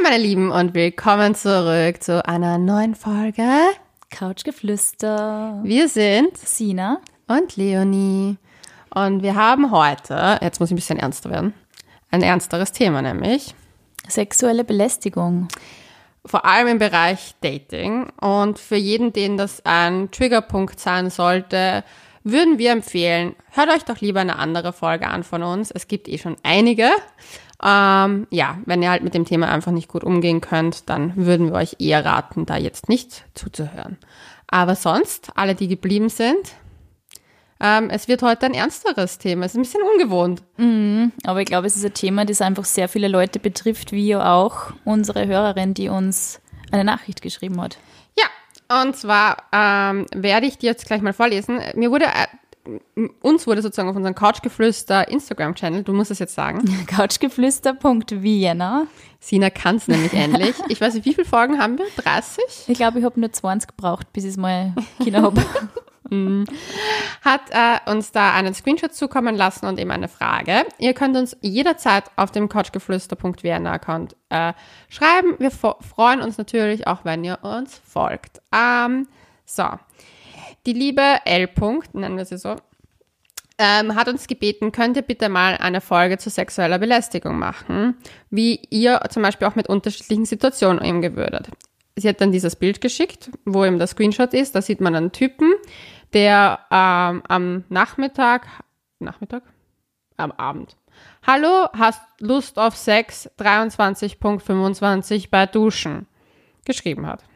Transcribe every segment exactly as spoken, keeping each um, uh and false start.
meine Lieben und willkommen zurück zu einer neuen Folge Couchgeflüster. Wir sind Sina und Leonie und wir haben heute, jetzt muss ich ein bisschen ernster werden, ein ernsteres Thema, nämlich sexuelle Belästigung. Vor allem im Bereich Dating, und für jeden, den das ein Triggerpunkt sein sollte, würden wir empfehlen, hört euch doch lieber eine andere Folge an von uns. Es gibt eh schon einige. Ähm, ja, wenn ihr halt mit dem Thema einfach nicht gut umgehen könnt, dann würden wir euch eher raten, da jetzt nicht zuzuhören. Aber sonst, alle, die geblieben sind, ähm, es wird heute ein ernsteres Thema. Es ist ein bisschen ungewohnt. Mhm, aber ich glaube, es ist ein Thema, das einfach sehr viele Leute betrifft, wie auch unsere Hörerin, die uns eine Nachricht geschrieben hat. Ja, und zwar ähm, werde ich dir jetzt gleich mal vorlesen. Mir wurde... Äh, Uns wurde sozusagen auf unserem Couchgeflüster Instagram-Channel, du musst es jetzt sagen. Couchgeflüster Punkt Vienna. Sina kann es nämlich endlich. Ich weiß nicht, wie viele Folgen haben wir? dreißig? Ich glaube, ich habe nur zwanzig gebraucht, bis ich es mal Kinder habe. Hat äh, uns da einen Screenshot zukommen lassen und eben eine Frage. Ihr könnt uns jederzeit auf dem Couchgeflüster Punkt Vienna-Account äh, schreiben. Wir fo- freuen uns natürlich auch, wenn ihr uns folgt. Ähm, so. Die liebe L. nennen wir sie so, ähm, hat uns gebeten, könnt ihr bitte mal eine Folge zu sexueller Belästigung machen, wie ihr zum Beispiel auch mit unterschiedlichen Situationen umgehen würdet. Sie hat dann dieses Bild geschickt, wo eben der Screenshot ist. Da sieht man einen Typen, der ähm, am Nachmittag, Nachmittag? Am Abend. Hallo, hast Lust auf Sex? dreiundzwanzig Punkt fünfundzwanzig bei Duschen. Geschrieben hat.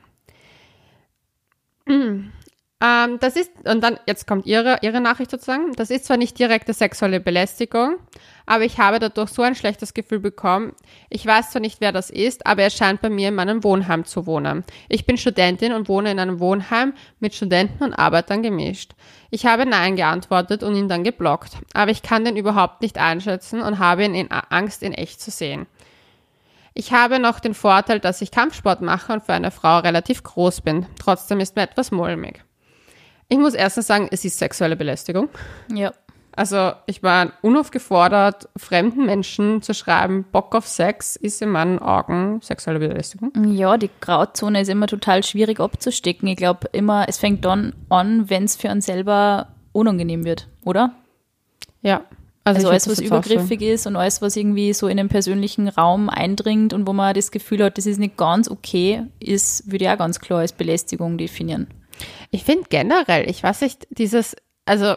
Mm. Ähm, das ist, und dann, jetzt kommt ihre, ihre Nachricht sozusagen, das ist zwar nicht direkte sexuelle Belästigung, aber ich habe dadurch so ein schlechtes Gefühl bekommen. Ich weiß zwar nicht, wer das ist, aber er scheint bei mir in meinem Wohnheim zu wohnen. Ich bin Studentin und wohne in einem Wohnheim mit Studenten und Arbeitern gemischt. Ich habe Nein geantwortet und ihn dann geblockt, aber ich kann den überhaupt nicht einschätzen und habe ihn in Angst, in echt zu sehen. Ich habe noch den Vorteil, dass ich Kampfsport mache und für eine Frau relativ groß bin. Trotzdem ist mir etwas mulmig. Ich muss erstens sagen, es ist sexuelle Belästigung. Ja. Also ich war unaufgefordert, fremden Menschen zu schreiben, Bock auf Sex ist in meinen Augen sexuelle Belästigung. Ja, die Grauzone ist immer total schwierig abzustecken. Ich glaube immer, es fängt dann an, wenn es für einen selber unangenehm wird, oder? Ja. Also, also alles, was übergriffig ist und alles, was irgendwie so in den persönlichen Raum eindringt und wo man das Gefühl hat, das ist nicht ganz okay, ist, würde ich auch ganz klar als Belästigung definieren. Ich finde generell, ich weiß nicht, dieses, also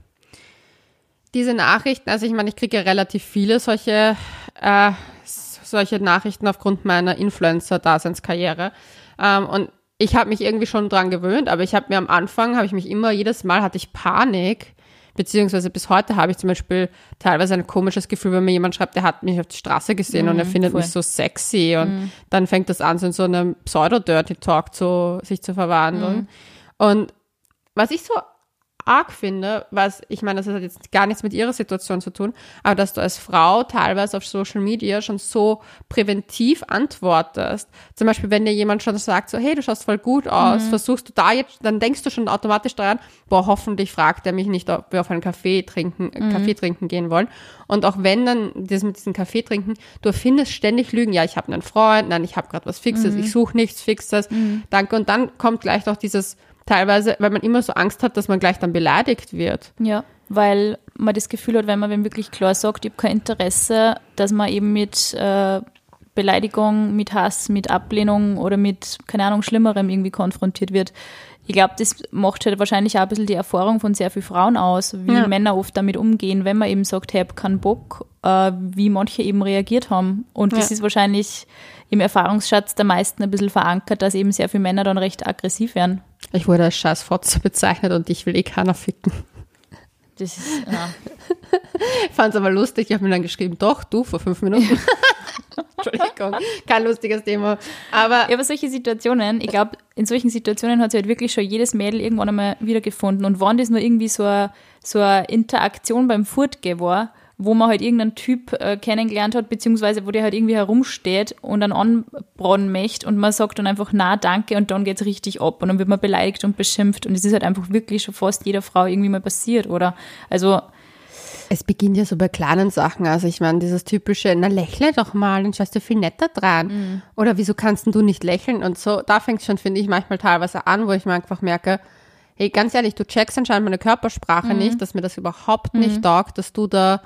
diese Nachrichten, also ich meine, ich kriege ja relativ viele solche, äh, solche Nachrichten aufgrund meiner Influencer-Daseinskarriere ähm, und ich habe mich irgendwie schon dran gewöhnt, aber ich habe mir am Anfang, habe ich mich immer, jedes Mal hatte ich Panik, beziehungsweise bis heute habe ich zum Beispiel teilweise ein komisches Gefühl, wenn mir jemand schreibt, der hat mich auf die Straße gesehen mm, und er findet voll. mich so sexy und mm. dann fängt das an, so in so einem Pseudo-Dirty-Talk zu, sich zu verwandeln. Mm. Und was ich so arg finde, was, ich meine, das hat jetzt gar nichts mit ihrer Situation zu tun, aber dass du als Frau teilweise auf Social Media schon so präventiv antwortest. Zum Beispiel, wenn dir jemand schon sagt, so, hey, du schaust voll gut aus, mhm. versuchst du da jetzt, dann denkst du schon automatisch daran, boah, hoffentlich fragt er mich nicht, ob wir auf einen Kaffee trinken, mhm. Kaffee trinken gehen wollen. Und auch wenn dann das mit diesem Kaffee trinken, du erfindest ständig Lügen, ja, ich habe einen Freund, nein, ich habe gerade was Fixes, mhm. ich suche nichts Fixes, mhm. danke. Und dann kommt gleich doch dieses teilweise, weil man immer so Angst hat, dass man gleich dann beleidigt wird. Ja, weil man das Gefühl hat, wenn man wenn wirklich klar sagt, ich habe kein Interesse, dass man eben mit äh, Beleidigung, mit Hass, mit Ablehnung oder mit, keine Ahnung, Schlimmerem irgendwie konfrontiert wird. Ich glaube, das macht halt wahrscheinlich auch ein bisschen die Erfahrung von sehr vielen Frauen aus, wie ja. Männer oft damit umgehen, wenn man eben sagt, hey, ich habe keinen Bock, äh, wie manche eben reagiert haben. Und das ja. ist wahrscheinlich im Erfahrungsschatz der meisten ein bisschen verankert, dass eben sehr viele Männer dann recht aggressiv werden. Ich wurde als Scheißfotze bezeichnet und ich will eh keiner ficken. Das ist, ja. Ich fand es aber lustig, ich habe mir dann geschrieben, doch, du, vor fünf Minuten. Entschuldigung, kein lustiges Thema. Aber, ja, aber solche Situationen, ich glaube, in solchen Situationen hat sich halt wirklich schon jedes Mädel irgendwann einmal wiedergefunden. Und wenn das nur irgendwie so eine, so eine Interaktion beim Furtgehen war, wo man halt irgendeinen Typ äh, kennengelernt hat, beziehungsweise wo der halt irgendwie herumsteht und dann anbraten möchte und man sagt dann einfach, na, danke, und dann geht's richtig ab und dann wird man beleidigt und beschimpft und es ist halt einfach wirklich schon fast jeder Frau irgendwie mal passiert, oder? Also Es beginnt ja so bei kleinen Sachen. Also ich meine, dieses typische, na lächle doch mal, dann schaust du viel netter dran. Mhm. Oder wieso kannst denn du nicht lächeln? Und so, da fängt es schon, finde ich, manchmal teilweise an, wo ich mir einfach merke, hey, ganz ehrlich, du checkst anscheinend meine Körpersprache mhm. nicht, dass mir das überhaupt nicht mhm. taugt, dass du da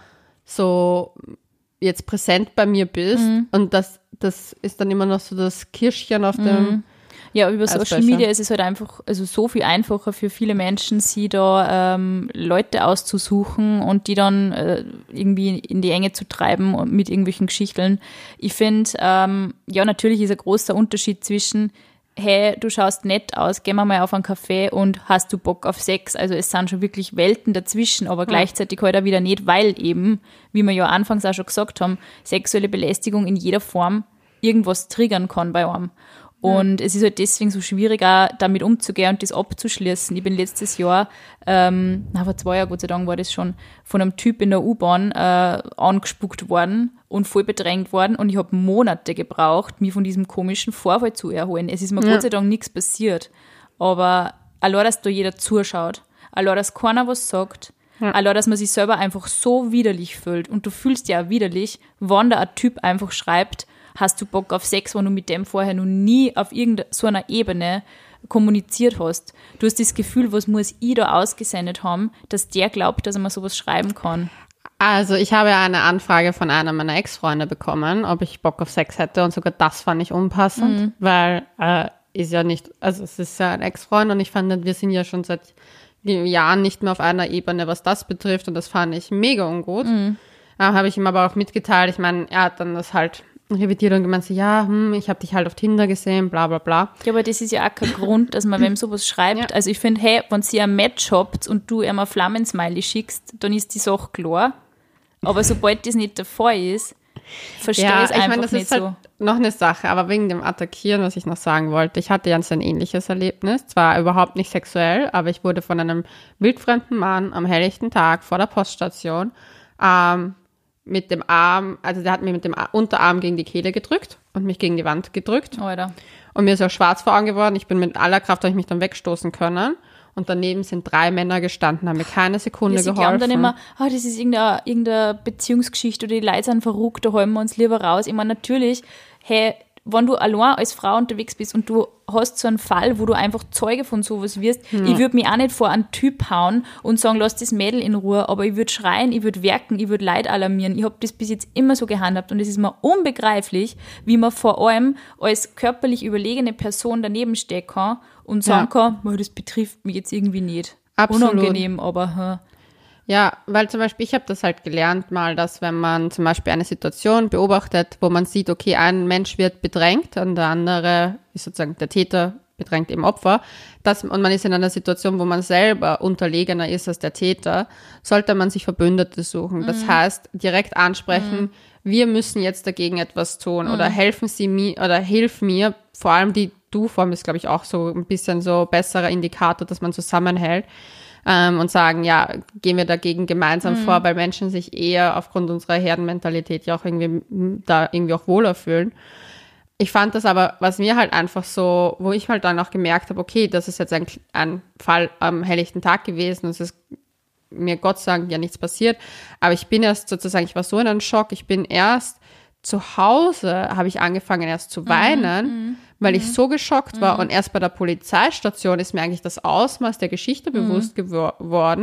so jetzt präsent bei mir bist. Mhm. Und das, das ist dann immer noch so das Kirschchen auf dem mhm. Ja, über Social Media ist es halt einfach, also so viel einfacher für viele Menschen, sie da ähm, Leute auszusuchen und die dann äh, irgendwie in die Enge zu treiben und mit irgendwelchen Geschichten. Ich finde, ähm, ja, natürlich ist ein großer Unterschied zwischen, hey, du schaust nett aus, gehen wir mal auf einen Café und hast du Bock auf Sex? Also es sind schon wirklich Welten dazwischen, aber ja. gleichzeitig halt auch wieder nicht, weil eben, wie wir ja anfangs auch schon gesagt haben, sexuelle Belästigung in jeder Form irgendwas triggern kann bei einem. Und ja. es ist halt deswegen so schwierig, auch damit umzugehen und das abzuschließen. Ich bin letztes Jahr, ähm, na, vor zwei Jahren, Gott sei Dank war das schon, von einem Typ in der U-Bahn äh, angespuckt worden und voll bedrängt worden. Und ich habe Monate gebraucht, mich von diesem komischen Vorfall zu erholen. Es ist mir ja. Gott sei Dank nichts passiert. Aber allein, dass da jeder zuschaut, allein, dass keiner was sagt, ja. allein, dass man sich selber einfach so widerlich fühlt. Und du fühlst ja auch widerlich, wenn da ein Typ einfach schreibt, hast du Bock auf Sex, wenn du mit dem vorher noch nie auf irgendeiner so einer Ebene kommuniziert hast. Du hast das Gefühl, was muss ich da ausgesendet haben, dass der glaubt, dass er mal sowas schreiben kann. Also ich habe ja eine Anfrage von einer meiner Ex-Freunde bekommen, ob ich Bock auf Sex hätte, und sogar das fand ich unpassend, mhm. weil äh, ist ja nicht, also es ist ja ein Ex-Freund und ich fand, wir sind ja schon seit Jahren nicht mehr auf einer Ebene, was das betrifft, und das fand ich mega ungut. Mhm. Äh, habe ich ihm aber auch mitgeteilt, ich meine, er hat dann das halt revidiert und gemeint so, ja, hm, ich habe dich halt auf Tinder gesehen, bla bla bla. Ja, aber das ist ja auch kein Grund, dass man wem sowas schreibt. Ja. Also ich finde, hey, wenn sie ein Match habt und du ihm ein Flammensmiley schickst, dann ist die Sache klar. Aber sobald das nicht der Fall ist, verstehe ich ja, es einfach ich mein, das nicht ist halt so. Noch eine Sache, aber wegen dem Attackieren, was ich noch sagen wollte, ich hatte ja so ein ähnliches Erlebnis, zwar überhaupt nicht sexuell, aber ich wurde von einem wildfremden Mann am helllichten Tag vor der Poststation ähm, mit dem Arm, also der hat mir mit dem Unterarm gegen die Kehle gedrückt und mich gegen die Wand gedrückt. Alter. Und mir ist auch schwarz vor Augen geworden. Ich bin mit aller Kraft, habe ich mich dann wegstoßen können. Und daneben sind drei Männer gestanden, haben mir keine Sekunde ja, sie geholfen. Sie glauben dann immer, oh, das ist irgendeine, irgendeine Beziehungsgeschichte oder die Leute sind verrückt, da holen wir uns lieber raus. Ich meine, natürlich, hey, wenn du allein als Frau unterwegs bist und du hast so einen Fall, wo du einfach Zeuge von sowas wirst, hm. ich würde mich auch nicht vor einen Typ hauen und sagen, lass das Mädel in Ruhe, aber ich würde schreien, ich würde werken, ich würde Leid alarmieren. Ich habe das bis jetzt immer so gehandhabt und es ist mir unbegreiflich, wie man vor allem als körperlich überlegene Person daneben stehen kann und sagen ja. kann, das betrifft mich jetzt irgendwie nicht. Absolut. Unangenehm, aber hm. Ja, weil zum Beispiel, ich habe das halt gelernt mal, dass wenn man zum Beispiel eine Situation beobachtet, wo man sieht, okay, ein Mensch wird bedrängt und der andere ist sozusagen der Täter, bedrängt eben Opfer, dass, und man ist in einer Situation, wo man selber unterlegener ist als der Täter, sollte man sich Verbündete suchen. Das mhm. heißt, direkt ansprechen, mhm. wir müssen jetzt dagegen etwas tun mhm. oder helfen Sie mir oder hilf mir, vor allem die Du-Form ist, glaube ich, auch so ein bisschen so besserer Indikator, dass man zusammenhält. Ähm, und sagen, ja, gehen wir dagegen gemeinsam mhm. vor, weil Menschen sich eher aufgrund unserer Herdenmentalität ja auch irgendwie da irgendwie auch wohler fühlen. Ich fand das aber, was mir halt einfach so, wo ich halt dann auch gemerkt habe, okay, das ist jetzt ein, ein Fall am helllichten Tag gewesen und es ist mir Gott sei Dank ja nichts passiert, aber ich bin erst sozusagen, ich war so in einem Schock, ich bin erst zu Hause, habe ich angefangen erst zu weinen, mhm. weil ich so geschockt war. Mhm. Und erst bei der Polizeistation ist mir eigentlich das Ausmaß der Geschichte mhm. bewusst geworden.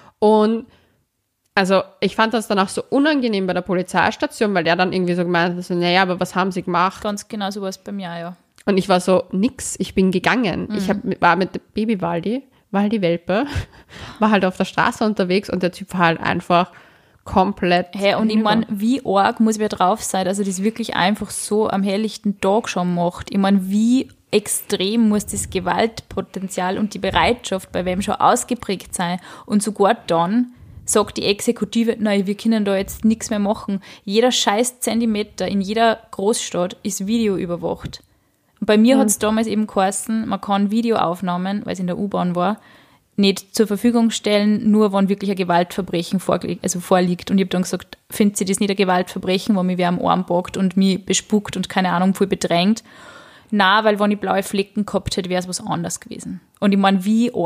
Und also ich fand das dann auch so unangenehm bei der Polizeistation, weil der dann irgendwie so gemeint hat, so, naja, aber was haben sie gemacht? Ganz genau so war es bei mir, ja. Und ich war so, nix, ich bin gegangen. Mhm. Ich hab, war mit Baby Waldi, Waldi Welpe, war halt auf der Straße unterwegs und der Typ war halt einfach komplett. Hey, und ich meine, wie arg muss wer drauf sein, dass er das wirklich einfach so am helllichten Tag schon macht. Ich meine, wie extrem muss das Gewaltpotenzial und die Bereitschaft bei wem schon ausgeprägt sein. Und sogar dann sagt die Exekutive, nein, wir können da jetzt nichts mehr machen. Jeder scheiß Zentimeter in jeder Großstadt ist videoüberwacht. Und bei mir mhm. hat es damals eben geheißen, man kann Videoaufnahmen, weil es in der U-Bahn war, nicht zur Verfügung stellen, nur wenn wirklich ein Gewaltverbrechen vorliegt. Also vorliegt. Und ich habe dann gesagt, findet sie das nicht ein Gewaltverbrechen, wo mich wer am Arm packt und mich bespuckt und keine Ahnung, voll bedrängt? Nein, weil wenn ich blaue Flecken gehabt hätte, wäre es was anderes gewesen. Und ich meine, wie arg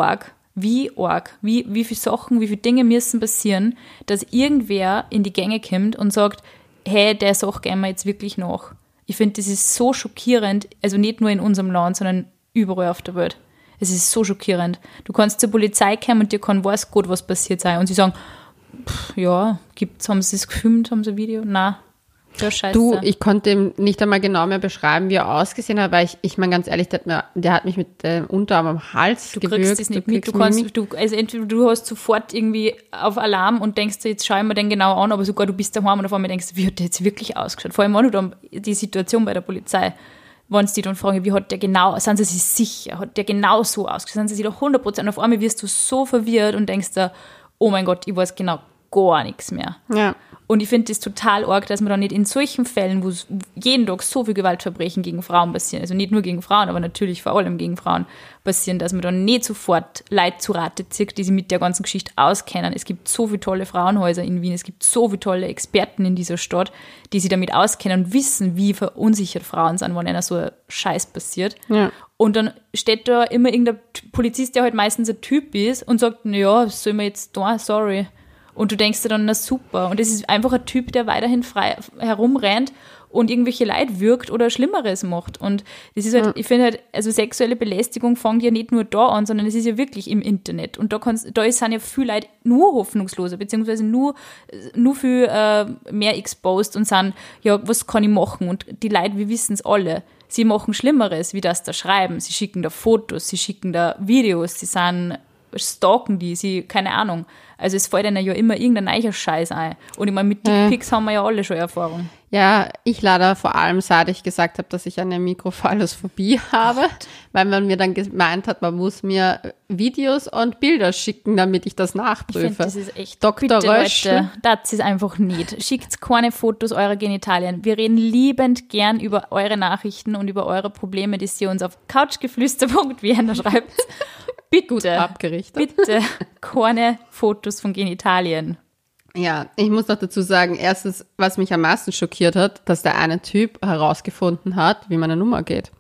Wie arg, wie, wie viele Sachen, wie viele Dinge müssen passieren, dass irgendwer in die Gänge kommt und sagt, hey, der Sache gehen wir jetzt wirklich nach. Ich finde, das ist so schockierend, also nicht nur in unserem Land, sondern überall auf der Welt. Es ist so schockierend. Du kannst zur Polizei kommen und dir kann weiß Gott, was passiert sein. Und sie sagen, pff, ja, gibt's, haben sie es gefilmt, haben sie ein Video? Nein. Ja, scheiße. Du, ich konnte ihm nicht einmal genau mehr beschreiben, wie er ausgesehen hat, weil ich, ich meine ganz ehrlich, der hat, mir, der hat mich mit dem Unterarm am Hals du gewürgt. Kriegst das nicht du mit. Du kannst, du, also entweder du hast sofort irgendwie auf Alarm und denkst dir, jetzt schau ich mir den genau an, aber sogar du bist daheim und auf einmal denkst, wie hat der jetzt wirklich ausgeschaut? Vor allem wenn du dann die Situation bei der Polizei, wenn sie dich dann fragen, wie hat der genau, sind sie sich sicher, hat der genau so ausgeschaut, sind sie sich doch hundert Prozent, und auf einmal wirst du so verwirrt und denkst dir, oh mein Gott, ich weiß genau gar nichts mehr. Ja. Und ich finde das total arg, dass man dann nicht in solchen Fällen, wo jeden Tag so viel Gewaltverbrechen gegen Frauen passieren, also nicht nur gegen Frauen, aber natürlich vor allem gegen Frauen passieren, dass man dann nicht sofort Leute zu Rate zieht, die sich mit der ganzen Geschichte auskennen. Es gibt so viele tolle Frauenhäuser in Wien, es gibt so viele tolle Experten in dieser Stadt, die sich damit auskennen und wissen, wie verunsichert Frauen sind, wenn einer so ein Scheiß passiert. Ja. Und dann steht da immer irgendein Polizist, der halt meistens ein Typ ist und sagt, naja, was soll man jetzt da, sorry. Und du denkst dir dann, na super. Und es ist einfach ein Typ, der weiterhin frei herumrennt und irgendwelche Leute wirkt oder Schlimmeres macht. Und das ist halt, ja. ich finde halt, also sexuelle Belästigung fängt ja nicht nur da an, sondern es ist ja wirklich im Internet. Und da kannst, da sind ja viele Leute nur hoffnungsloser, beziehungsweise nur, nur viel äh, mehr exposed und sind, ja, was kann ich machen? Und die Leute, wir wissen es alle, sie machen Schlimmeres, wie das da schreiben. Sie schicken da Fotos, sie schicken da Videos, sie sind, stalken die, sie, keine Ahnung. Also es fällt ihnen ja immer irgendein neuer Scheiß ein. Und ich meine, mit Dickpics ja. haben wir ja alle schon Erfahrung. Ja, ich leider vor allem, seit ich gesagt habe, dass ich eine Mikrophallosphobie habe, Gott. Weil man mir dann gemeint hat, man muss mir Videos und Bilder schicken, damit ich das nachprüfe. Ich finde, das ist echt, Doktor bitte Rösch. Leute, das ist einfach nicht. Schickt keine Fotos eurer Genitalien. Wir reden liebend gern über eure Nachrichten und über eure Probleme, die ihr uns auf couchgeflüster punkt vienna schreibt. Bitte, Gut abgerichtet. Bitte keine Fotos von Genitalien. Ja, ich muss noch dazu sagen, erstens, was mich am meisten schockiert hat, dass der eine Typ herausgefunden hat, wie meine Nummer geht.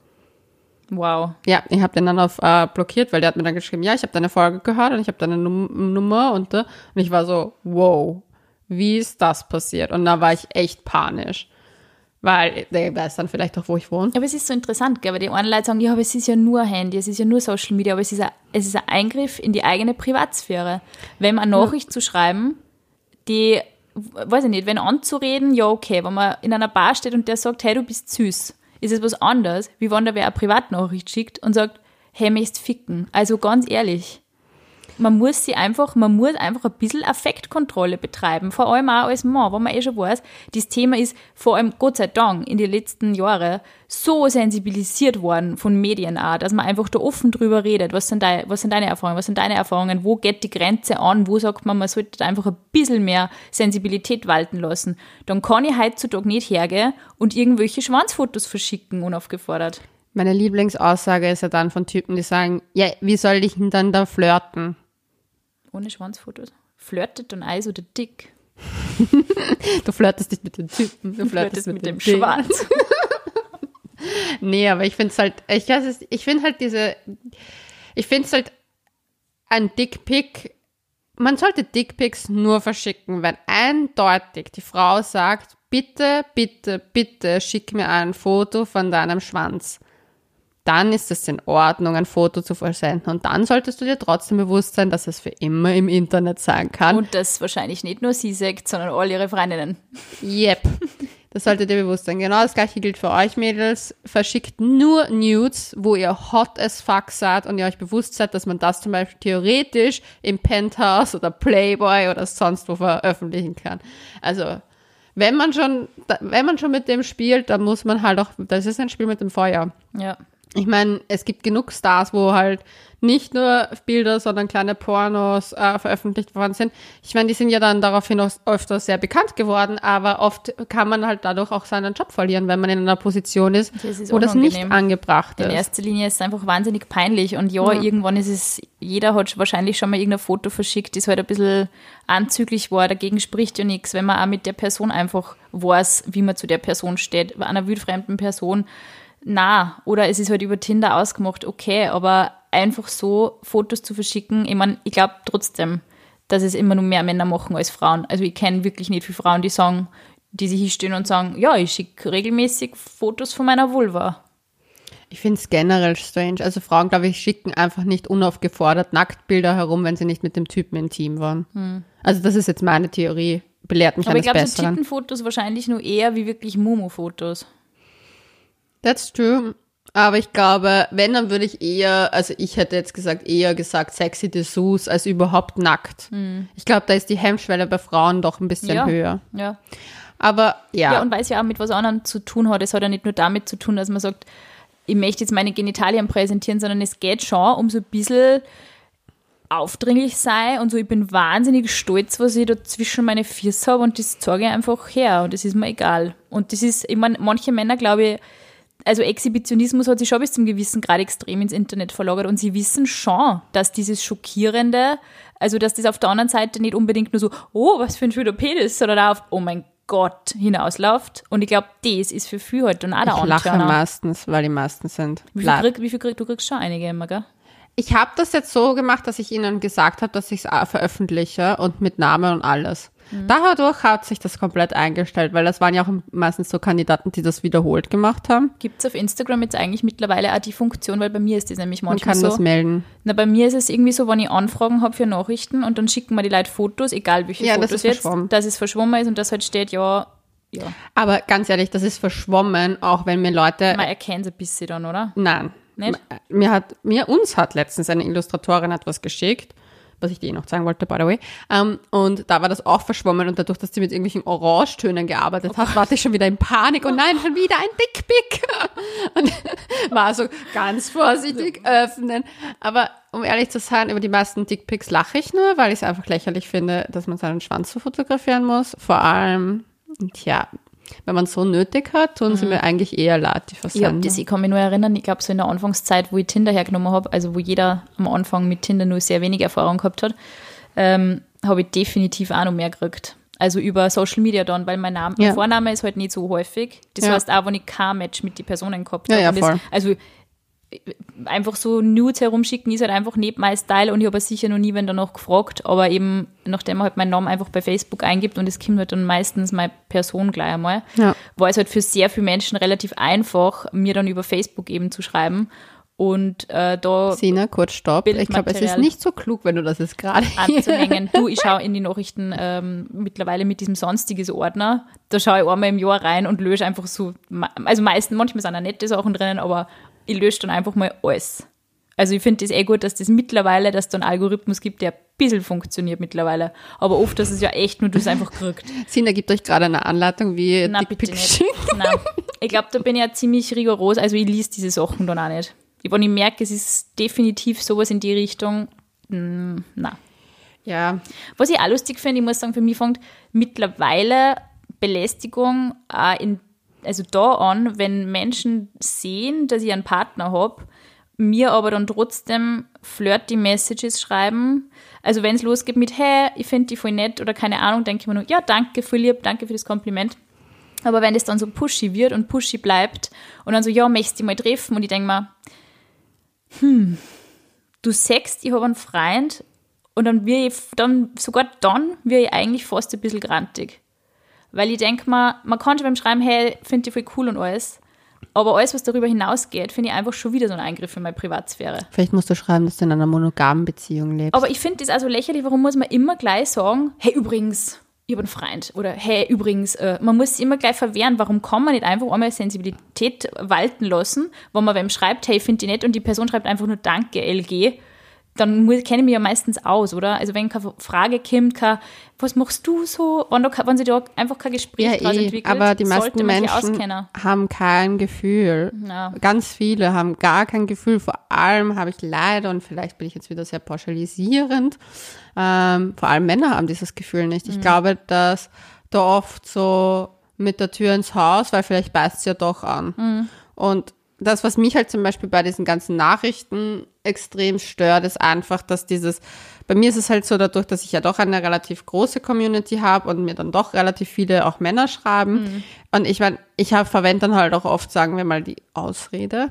Wow. Ja, ich habe den dann auf äh, blockiert, weil der hat mir dann geschrieben, ja, ich habe deine Folge gehört und ich habe deine Num- Nummer und, und ich war so, wow, wie ist das passiert? Und da war ich echt panisch. Weil der weiß dann vielleicht auch, wo ich wohne. Aber es ist so interessant, gell? Weil die einen Leute sagen, ja, aber es ist ja nur Handy, es ist ja nur Social Media, aber es ist ein, es ist ein Eingriff in die eigene Privatsphäre. Wenn man eine Nachricht ja. zu schreiben, die, weiß ich nicht, wenn anzureden, ja okay, wenn man in einer Bar steht und der sagt, hey, du bist süß, ist es was anderes, wie wenn da wer eine Privatnachricht schickt und sagt, hey, möchtest ficken. Also ganz ehrlich, man muss sie einfach, man muss einfach ein bisschen Affektkontrolle betreiben, vor allem auch als Mann, wenn man eh schon weiß, das Thema ist vor allem, Gott sei Dank, in den letzten Jahren so sensibilisiert worden von Medien auch, dass man einfach da offen drüber redet, was sind, deine, was sind deine Erfahrungen, was sind deine Erfahrungen, wo geht die Grenze an, wo sagt man, man sollte einfach ein bisschen mehr Sensibilität walten lassen. Dann kann ich heutzutage nicht hergehen und irgendwelche Schwanzfotos verschicken, unaufgefordert. Meine Lieblingsaussage ist ja dann von Typen, die sagen, ja, wie soll ich denn dann da flirten? Ohne Schwanzfotos. Flirtet dann Eis oder dick? Du flirtest nicht mit den Typen, du, du flirtest, flirtest mit, mit dem, dem Schwanz. Nee, aber ich finde es halt, ich weiß es, ich finde halt diese, ich finde es halt ein Dickpick, man sollte Dickpicks nur verschicken, wenn eindeutig die Frau sagt, bitte, bitte, bitte schick mir ein Foto von deinem Schwanz. Dann ist es in Ordnung, ein Foto zu versenden. Und dann solltest du dir trotzdem bewusst sein, dass es für immer im Internet sein kann. Und das wahrscheinlich nicht nur sie sagt, sondern all ihre Freundinnen. Yep. Das solltet ihr bewusst sein. Genau das gleiche gilt für euch, Mädels. Verschickt nur Nudes, wo ihr hot as fuck seid und ihr euch bewusst seid, dass man das zum Beispiel theoretisch im Penthouse oder Playboy oder sonst wo veröffentlichen kann. Also, wenn man schon, wenn man schon mit dem spielt, dann muss man halt auch, das ist ein Spiel mit dem Feuer. Ja. Ich meine, es gibt genug Stars, wo halt nicht nur Bilder, sondern kleine Pornos äh, veröffentlicht worden sind. Ich meine, die sind ja dann daraufhin auch öfter sehr bekannt geworden, aber oft kann man halt dadurch auch seinen Job verlieren, wenn man in einer Position ist, das wo das nicht angebracht ist. In erster Linie ist es einfach wahnsinnig peinlich und ja, ja, irgendwann ist es, jeder hat wahrscheinlich schon mal irgendein Foto verschickt, das halt ein bisschen anzüglich war, dagegen spricht ja nichts, wenn man auch mit der Person einfach weiß, wie man zu der Person steht, bei einer wildfremden Person. Na, oder es ist halt über Tinder ausgemacht, okay, aber einfach so Fotos zu verschicken, ich meine, ich glaube trotzdem, dass es immer nur mehr Männer machen als Frauen. Also ich kenne wirklich nicht viele Frauen, die sagen, die sich hinstellen und sagen, ja, ich schicke regelmäßig Fotos von meiner Vulva. Ich finde es generell strange. Also Frauen, glaube ich, schicken einfach nicht unaufgefordert Nacktbilder herum, wenn sie nicht mit dem Typen intim waren. Hm. Also das ist jetzt meine Theorie. Belehrt mich aber eines Besseren. Aber ich glaube, so Tittenfotos wahrscheinlich nur eher wie wirklich Mumu-Fotos. That's true. Aber ich glaube, wenn, dann würde ich eher, also ich hätte jetzt gesagt, eher gesagt sexy Dessous als überhaupt nackt. Hm. Ich glaube, da ist die Hemmschwelle bei Frauen doch ein bisschen ja. höher. Ja. Aber ja. Ja, und weil es ja auch mit was anderem zu tun hat. Es hat ja nicht nur damit zu tun, dass man sagt, ich möchte jetzt meine Genitalien präsentieren, sondern es geht schon um so ein bisschen aufdringlich sein und so, ich bin wahnsinnig stolz, was ich da zwischen meine Füße habe und das zeige ich einfach her und das ist mir egal. Und das ist, ich meine, manche Männer, glaube ich, also Exhibitionismus hat sich schon bis zum gewissen Grad extrem ins Internet verlagert und sie wissen schon, dass dieses Schockierende, also dass das auf der anderen Seite nicht unbedingt nur so, oh, was für ein schöner Penis, sondern auch auf, oh mein Gott, hinausläuft. Und ich glaube, das ist für viele halt dann auch der Anturner. Ich lache Anturner. meistens, weil die meisten sind. Wie viel, krieg, wie viel krieg, du kriegst schon einige immer, gell? Ich habe das jetzt so gemacht, dass ich ihnen gesagt habe, dass ich es veröffentliche und mit Namen und alles. Mhm. Dadurch hat sich das komplett eingestellt, weil das waren ja auch meistens so Kandidaten, die das wiederholt gemacht haben. Gibt es auf Instagram jetzt eigentlich mittlerweile auch die Funktion, weil bei mir ist das nämlich manchmal so. Man kann das melden. Na, bei mir ist es irgendwie so, wenn ich Anfragen habe für Nachrichten und dann schicken mir die Leute Fotos, egal welche ja, Fotos das jetzt, verschwommen. dass es verschwommen ist und das halt steht, ja, ja. Aber ganz ehrlich, das ist verschwommen, auch wenn mir Leute... Man erkennt es ein bisschen dann, oder? Nein. Nicht? Mir hat, mir, uns hat letztens eine Illustratorin etwas geschickt, was ich dir eh noch sagen wollte, by the way. Um, und da war das auch verschwommen und dadurch, dass sie mit irgendwelchen Orangetönen gearbeitet hat, war ich schon wieder in Panik und nein, schon wieder ein Dickpick. Und war so ganz vorsichtig öffnen. Aber um ehrlich zu sein, über die meisten Dickpicks lache ich nur, weil ich es einfach lächerlich finde, dass man seinen Schwanz so fotografieren muss. Vor allem, tja, wenn man es so nötig hat, tun sie mhm. mir eigentlich eher leid, die Versender. Ja, das, ich kann mich nur erinnern, ich glaube so in der Anfangszeit, wo ich Tinder hergenommen habe, also wo jeder am Anfang mit Tinder nur sehr wenig Erfahrung gehabt hat, ähm, habe ich definitiv auch noch mehr gekriegt. Also über Social Media dann, weil mein Name, ja. mein Vorname ist halt nicht so häufig. Das ja. heißt auch, wenn ich kein Match mit den Personen gehabt habe. Ja, ja, voll. Das, also einfach so Nudes herumschicken ist halt einfach nicht mein Style und ich habe sicher noch nie wen danach gefragt, aber eben nachdem man halt meinen Namen einfach bei Facebook eingibt und es kommt halt dann meistens meine Person gleich einmal, ja. war es halt für sehr viele Menschen relativ einfach, mir dann über Facebook eben zu schreiben und äh, da Sina, kurz stopp. Ich glaube, es ist nicht so klug, wenn du das jetzt gerade anzuhängen. Du, ich schaue in die Nachrichten ähm, mittlerweile mit diesem Sonstiges Ordner, da schaue ich einmal im Jahr rein und lösche einfach so, also meistens, manchmal sind auch nette Sachen drinnen, aber ich lösche dann einfach mal alles. Also ich finde das eh gut, dass das mittlerweile, dass es da einen Algorithmus gibt, der ein bisschen funktioniert mittlerweile. Aber oft ist es ja echt nur, du es einfach kriegst. Sina gibt euch gerade eine Anleitung, wie ihr Dickpick schickt. Nein, ich glaube, da bin ich ja ziemlich rigoros, also ich lese diese Sachen dann auch nicht. Wenn ich merke, es ist definitiv sowas in die Richtung, mh, nein. Ja. Was ich auch lustig finde, ich muss sagen, für mich fängt mittlerweile Belästigung auch in also da an, wenn Menschen sehen, dass ich einen Partner habe, mir aber dann trotzdem flirty Messages schreiben. Also wenn es losgeht mit, hey, ich finde die voll nett oder keine Ahnung, denke ich mir nur, ja, danke, voll lieb, danke für das Kompliment. Aber wenn das dann so pushy wird und pushy bleibt und dann so, ja, möchtest du dich mal treffen? Und ich denke mir, hm, du sagst, ich habe einen Freund und dann wird ich, dann, sogar dann wird ich eigentlich fast ein bisschen grantig. Weil ich denke mir, man kann schon beim Schreiben, hey, finde ich voll cool und alles, aber alles, was darüber hinausgeht, finde ich einfach schon wieder so ein Eingriff in meine Privatsphäre. Vielleicht musst du schreiben, dass du in einer monogamen Beziehung lebst. Aber ich finde das also lächerlich, warum muss man immer gleich sagen, hey, übrigens, ich habe einen Freund oder hey, übrigens, äh, man muss es immer gleich verwehren, warum kann man nicht einfach einmal Sensibilität walten lassen, wenn man wem schreibt, hey, finde ich nett und die Person schreibt einfach nur Danke, L G, dann kenne ich mich ja meistens aus, oder? Also wenn keine Frage kommt, kein, was machst du so, wenn, da, wenn sich da einfach kein Gespräch ja, draus eh, entwickelt, aber die meisten Menschen haben kein Gefühl. Ja. Ganz viele haben gar kein Gefühl. Vor allem habe ich leider, und vielleicht bin ich jetzt wieder sehr pauschalisierend, ähm, vor allem Männer haben dieses Gefühl nicht. Ich mhm. glaube, dass da oft so mit der Tür ins Haus, weil vielleicht beißt es ja doch an. Mhm. Und das, was mich halt zum Beispiel bei diesen ganzen Nachrichten extrem stört, ist einfach, dass dieses, bei mir ist es halt so dadurch, dass ich ja doch eine relativ große Community habe und mir dann doch relativ viele auch Männer schreiben. Mhm. Und ich meine, ich habe verwende dann halt auch oft, sagen wir mal, die Ausrede.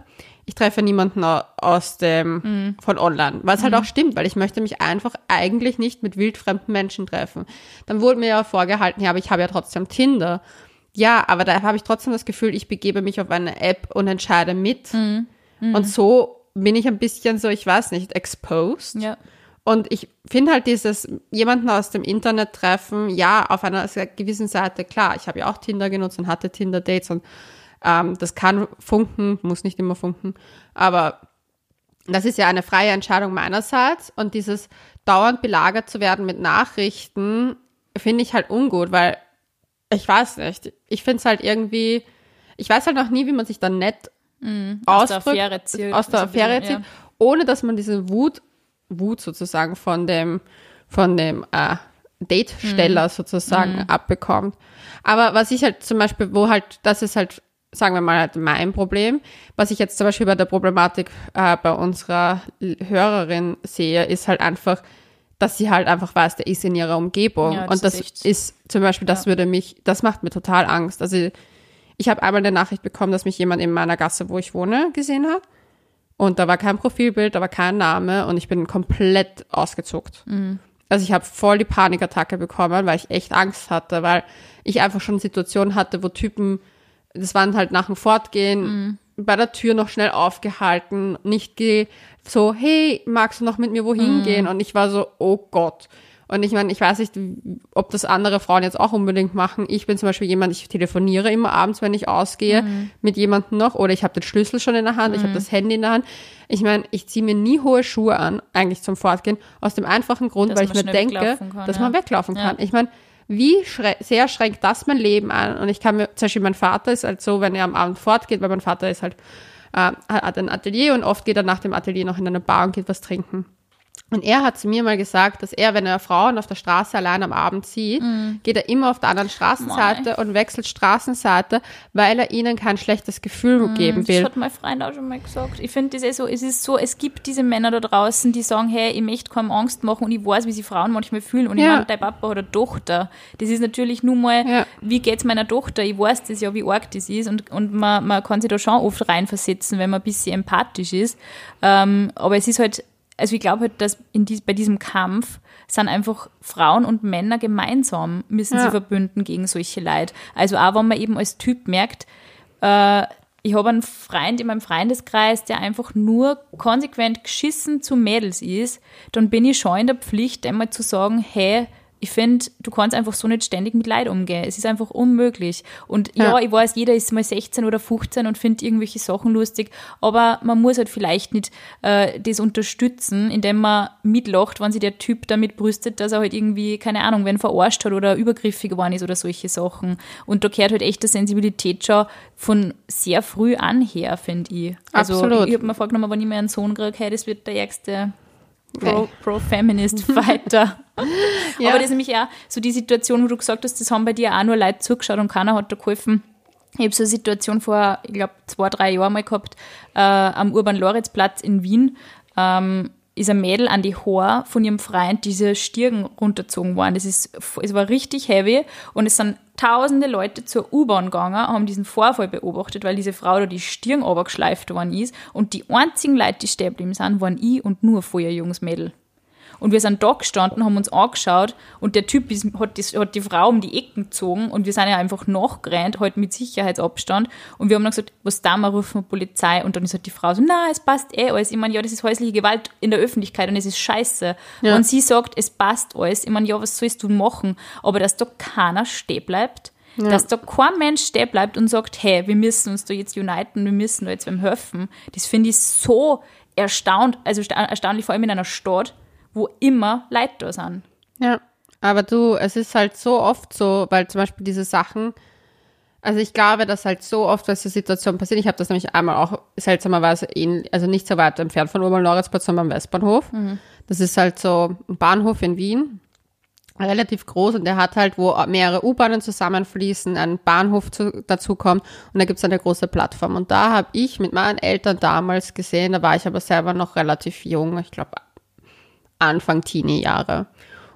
ich treffe niemanden aus dem, mhm. von online, was halt Mhm. auch stimmt, weil ich möchte mich einfach eigentlich nicht mit wildfremden Menschen treffen. Dann wurde mir ja vorgehalten, ja, aber ich habe ja trotzdem Tinder. Ja, aber da habe ich trotzdem das Gefühl, ich begebe mich auf eine App und entscheide mit. Mhm. Mhm. Und so bin ich ein bisschen so, ich weiß nicht, exposed. Ja. Und ich finde halt dieses jemanden aus dem Internet treffen, ja, auf einer gewissen Seite, klar, ich habe ja auch Tinder genutzt und hatte Tinder-Dates und ähm, das kann funken, muss nicht immer funken, aber das ist ja eine freie Entscheidung meinerseits und dieses dauernd belagert zu werden mit Nachrichten finde ich halt ungut, weil ich weiß nicht, ich finde es halt irgendwie, ich weiß halt noch nie, wie man sich dann nett Mhm. Aus der ausdrückt, Affäre zieht. aus der So ein bisschen, Affäre zieht, ja. ohne dass man diese Wut, Wut sozusagen von dem, von dem äh, Date-Steller Mhm. sozusagen Mhm. abbekommt. Aber was ich halt zum Beispiel, wo halt, das ist halt, sagen wir mal, halt mein Problem, was ich jetzt zum Beispiel bei der Problematik äh, bei unserer Hörerin sehe, ist halt einfach, dass sie halt einfach weiß, der ist in ihrer Umgebung. Ja, das und das ist echt- ist zum Beispiel, das Ja. würde mich, das macht mir total Angst. Also ich habe einmal eine Nachricht bekommen, dass mich jemand in meiner Gasse, wo ich wohne, gesehen hat. Und da war kein Profilbild, da war kein Name und ich bin komplett ausgezuckt. Mhm. Also ich habe voll die Panikattacke bekommen, weil ich echt Angst hatte, weil ich einfach schon Situationen hatte, wo Typen, das waren halt nach dem Fortgehen, Mhm. bei der Tür noch schnell aufgehalten, nicht ge so, hey, magst du noch mit mir wohin Mhm. gehen? Und ich war so, oh Gott. Und ich meine, ich weiß nicht, ob das andere Frauen jetzt auch unbedingt machen. Ich bin zum Beispiel jemand, ich telefoniere immer abends, wenn ich ausgehe, Mhm. mit jemandem noch. Oder ich habe den Schlüssel schon in der Hand, ich habe das Handy in der Hand. Ich meine, ich ziehe mir nie hohe Schuhe an, eigentlich zum Fortgehen, aus dem einfachen Grund, Dass weil ich man mir schnell denke, weglaufen kann, dass ja. man weglaufen kann. Ja. Ich meine, wie schre sehr schränkt das mein Leben an? Und ich kann mir, zum Beispiel mein Vater ist halt so, wenn er am Abend fortgeht, weil mein Vater ist halt, äh, hat ein Atelier und oft geht er nach dem Atelier noch in eine Bar und geht was trinken. Und er hat zu mir mal gesagt, dass er, wenn er Frauen auf der Straße allein am Abend sieht, Mhm. geht er immer auf der anderen Straßenseite und wechselt Straßenseite, weil er ihnen kein schlechtes Gefühl geben Das will. hat mein Freund auch schon mal gesagt. Ich finde das eh so, es ist so, es gibt diese Männer da draußen, die sagen, hey, ich möchte kaum Angst machen und ich weiß, wie sich Frauen manchmal fühlen. Und ich Ja. meine, dein Papa hat eine Tochter. Das ist natürlich nur mal, Ja. wie geht's meiner Tochter? Ich weiß das ja, wie arg das ist und, und man, man kann sich da schon oft reinversetzen, wenn man ein bisschen empathisch ist. Ähm, aber es ist halt, also ich glaube halt, dass in dies, bei diesem Kampf sind einfach Frauen und Männer gemeinsam, müssen Ja. sie verbünden gegen solche Leid. Also auch wenn man eben als Typ merkt, äh, ich habe einen Freund in meinem Freundeskreis, der einfach nur konsequent geschissen zu Mädels ist, dann bin ich schon in der Pflicht, einmal zu sagen, hey, ich finde, du kannst einfach so nicht ständig mit Leid umgehen. Es ist einfach unmöglich. Und ja, Ja. ich weiß, jeder ist mal sechzehn oder fünfzehn und findet irgendwelche Sachen lustig, aber man muss halt vielleicht nicht äh, das unterstützen, indem man mitlacht, wenn sich der Typ damit brüstet, dass er halt irgendwie, keine Ahnung, wenn verarscht hat oder übergriffig geworden ist oder solche Sachen. Und da gehört halt echt die Sensibilität schon von sehr früh an her, finde ich. Also Absolut. ich, ich habe mir vorgenommen, wenn ich mir einen Sohn kriege, hey, das wird der ärgste Nee. Pro- Pro-Feminist-Fighter. Ja. Aber das ist nämlich auch so die Situation, wo du gesagt hast, das haben bei dir auch nur Leute zugeschaut und keiner hat da geholfen. Ich habe so eine Situation vor, ich glaube, zwei, drei Jahren mal gehabt, äh, am Urban-Loritz-Platz in Wien. Ähm, ist ein Mädel an die Haare von ihrem Freund diese Stirn runtergezogen worden. Das ist, es war richtig heavy und es sind tausende Leute zur U-Bahn gegangen, haben diesen Vorfall beobachtet, weil diese Frau da die Stirn runtergeschleift worden ist und die einzigen Leute, die stehen geblieben sind, waren ich und nur vorher junges Mädel. Und wir sind da gestanden, haben uns angeschaut und der Typ ist, hat, das, hat die Frau um die Ecken gezogen und wir sind ja einfach nachgerannt, halt mit Sicherheitsabstand. Und wir haben dann gesagt, was da mal, rufen wir Polizei. Und dann ist halt die Frau so, na, es passt eh alles. Ich meine, ja, das ist häusliche Gewalt in der Öffentlichkeit und es ist scheiße. Ja. Und sie sagt, es passt alles. Ich meine, ja, was sollst du machen? Aber dass da keiner stehen bleibt, Ja. dass da kein Mensch stehen bleibt und sagt, hey, wir müssen uns da jetzt uniten, wir müssen da jetzt wem helfen, das finde ich so erstaunt, also erstaunlich, vor allem in einer Stadt, wo immer Leute da sind. Ja, aber du, es ist halt so oft so, weil zum Beispiel diese Sachen, also ich glaube, dass halt so oft, was die Situation passiert, ich habe das nämlich einmal auch seltsamerweise, in, also nicht so weit entfernt von Urban-Loritz-Platz, sondern am Westbahnhof. Mhm. Das ist halt so ein Bahnhof in Wien, relativ groß und der hat halt, wo mehrere U-Bahnen zusammenfließen, ein Bahnhof zu, dazu kommt und da gibt's eine große Plattform. Und da habe ich mit meinen Eltern damals gesehen, da war ich aber selber noch relativ jung, ich glaube Anfang Teenie-Jahre.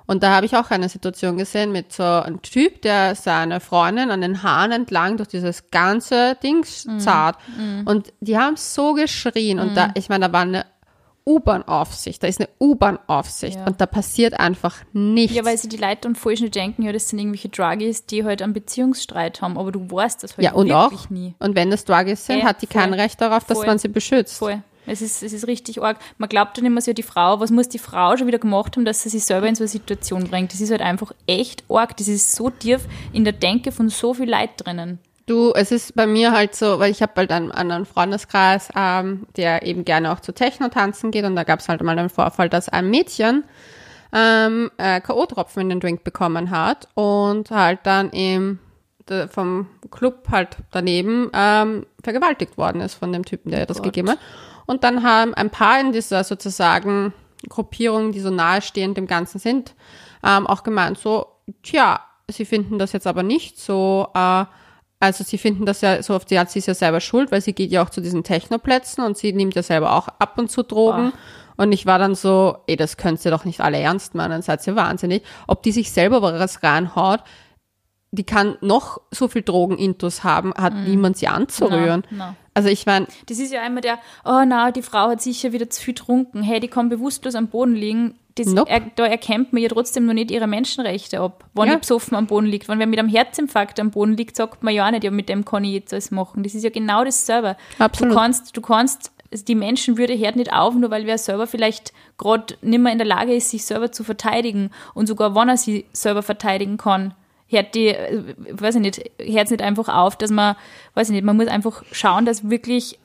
Und da habe ich auch eine Situation gesehen mit so einem Typ, der seine Freundin an den Haaren entlang durch dieses ganze Ding zart. Mm. Und die haben so geschrien. Mm. Und da, ich meine, da war eine U-Bahn-Aufsicht, da ist eine U-Bahn-Aufsicht ja. und da passiert einfach nichts. Ja, weil sie die Leute dann falsch nicht denken, ja, das sind irgendwelche Druggies, die halt einen Beziehungsstreit haben, aber du weißt das halt ja, und wirklich auch, nie. Und wenn das Druggies sind, äh, hat die voll, kein Recht darauf, dass voll, man sie beschützt. Voll. Es ist, es ist richtig arg. Man glaubt dann immer so, die Frau, was muss die Frau schon wieder gemacht haben, dass sie sich selber in so eine Situation bringt. Das ist halt einfach echt arg. Das ist so tief in der Denke von so viel Leid drinnen. Du, es ist bei mir halt so, weil ich habe halt einen anderen Freundeskreis, ähm, der eben gerne auch zu Techno-Tanzen geht und da gab es halt mal den Vorfall, dass ein Mädchen ähm, äh, K O-Tropfen in den Drink bekommen hat und halt dann eben de, vom Club halt daneben ähm, vergewaltigt worden ist von dem Typen, der ihr das Gott. gegeben hat. Und dann haben ein paar in dieser sozusagen Gruppierung, die so nahestehend dem Ganzen sind, ähm, auch gemeint so, tja, sie finden das jetzt aber nicht so, äh, also sie finden das ja so auf die Art, sie ist ja selber schuld, weil sie geht ja auch zu diesen Technoplätzen und sie nimmt ja selber auch ab und zu Drogen. Oh. Und ich war dann so, ey, das könnt ihr doch nicht alle ernst meinen, seid ihr wahnsinnig. Ob die sich selber was reinhaut, die kann noch so viel Drogen-Intus haben, hat mm. niemand sie anzurühren. No, no. Also ich meine... Das ist ja immer der, oh na, die Frau hat sicher wieder zu viel getrunken, hey, die kann bewusstlos am Boden liegen. Das, nope. er, da erkennt man ja trotzdem noch nicht ihre Menschenrechte ab, wenn ja. die besoffen am Boden liegt. Wenn wer mit einem Herzinfarkt am Boden liegt, sagt man ja auch nicht, ja, mit dem kann ich jetzt alles machen. Das ist ja genau dasselbe. Absolut. Du kannst, du kannst, die Menschenwürde hört nicht auf, nur weil wer selber vielleicht gerade nicht mehr in der Lage ist, sich selber zu verteidigen. Und sogar wenn er sich selber verteidigen kann, hört die, weiß ich nicht, hört es nicht einfach auf, dass man, weiß ich nicht, man muss einfach schauen, dass wirklich,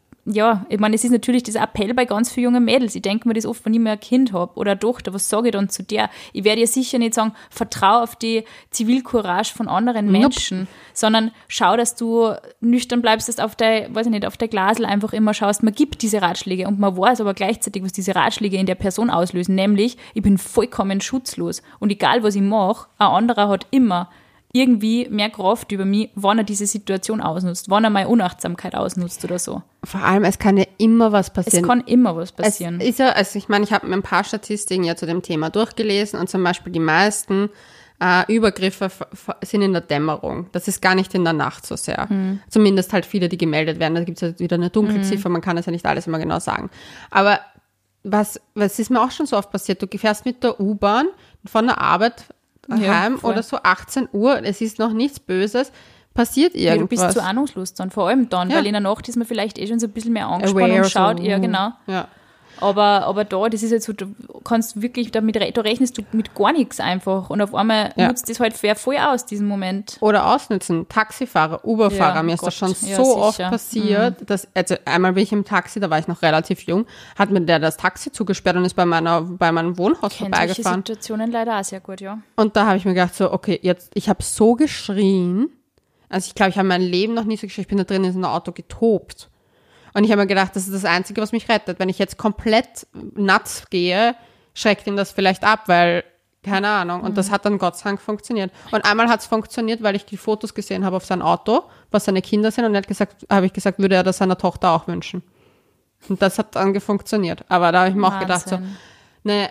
ja, ich meine, es ist natürlich dieser Appell bei ganz vielen jungen Mädels. Ich denke mir das oft, wenn ich mir ein Kind habe oder eine Tochter, was sage ich dann zu der? Ich werde ja sicher nicht sagen, vertrau auf die Zivilcourage von anderen Menschen, nope. sondern schau, dass du nüchtern bleibst, dass auf der, weiß ich nicht, auf der Glasel einfach immer schaust, man gibt diese Ratschläge und man weiß aber gleichzeitig, was diese Ratschläge in der Person auslösen, nämlich, ich bin vollkommen schutzlos und egal, was ich mache, ein anderer hat immer irgendwie mehr Kraft über mich, wenn er diese Situation ausnutzt, wenn er meine Unachtsamkeit ausnutzt oder so. Vor allem, es kann ja immer was passieren. Es kann immer was passieren. Es ist ja, also ich meine, ich habe mir ein paar Statistiken ja zu dem Thema durchgelesen und zum Beispiel die meisten äh, Übergriffe f- f- sind in der Dämmerung. Das ist gar nicht in der Nacht so sehr. Mhm. Zumindest halt viele, die gemeldet werden. Da gibt es ja wieder eine Dunkelziffer, mhm. man kann das ja nicht alles immer genau sagen. Aber was, was ist mir auch schon so oft passiert, du fährst mit der U-Bahn von der Arbeit heim ja, oder so achtzehn Uhr, es ist noch nichts Böses, passiert irgendwas. Ja, du bist zu ahnungslos dann, vor allem dann, ja. weil in der Nacht ist man vielleicht eh schon so ein bisschen mehr angespannt und schaut, so. ja genau. Ja. Aber, aber da, das ist halt so, du kannst wirklich damit, da rechnest du mit gar nichts einfach und auf einmal ja. nutzt das halt voll aus, diesen Moment. Oder ausnutzen, Taxifahrer, Uberfahrer, ja, mir ist Gott. das schon ja, so sicher. oft passiert, mhm. dass, also einmal bin ich im Taxi, da war ich noch relativ jung, hat mir der das Taxi zugesperrt und ist bei meiner, bei meinem Wohnhaus Kennt vorbeigefahren. solche Situationen leider auch sehr gut, ja. Und da habe ich mir gedacht so, okay, jetzt, ich habe so geschrien, also ich glaube, ich habe mein Leben noch nie so geschrien, ich bin da drin in so einem Auto getobt. Und ich habe mir gedacht, das ist das Einzige, was mich rettet. Wenn ich jetzt komplett nuts gehe, schreckt ihn das vielleicht ab, weil, keine Ahnung. Und mhm. das hat dann Gott sei Dank funktioniert. Und einmal hat es funktioniert, weil ich die Fotos gesehen habe auf sein Auto, was seine Kinder sind. Und er hat gesagt, habe ich gesagt, würde er das seiner Tochter auch wünschen. Und das hat dann funktioniert. Aber da habe ich mir auch gedacht, so, ne,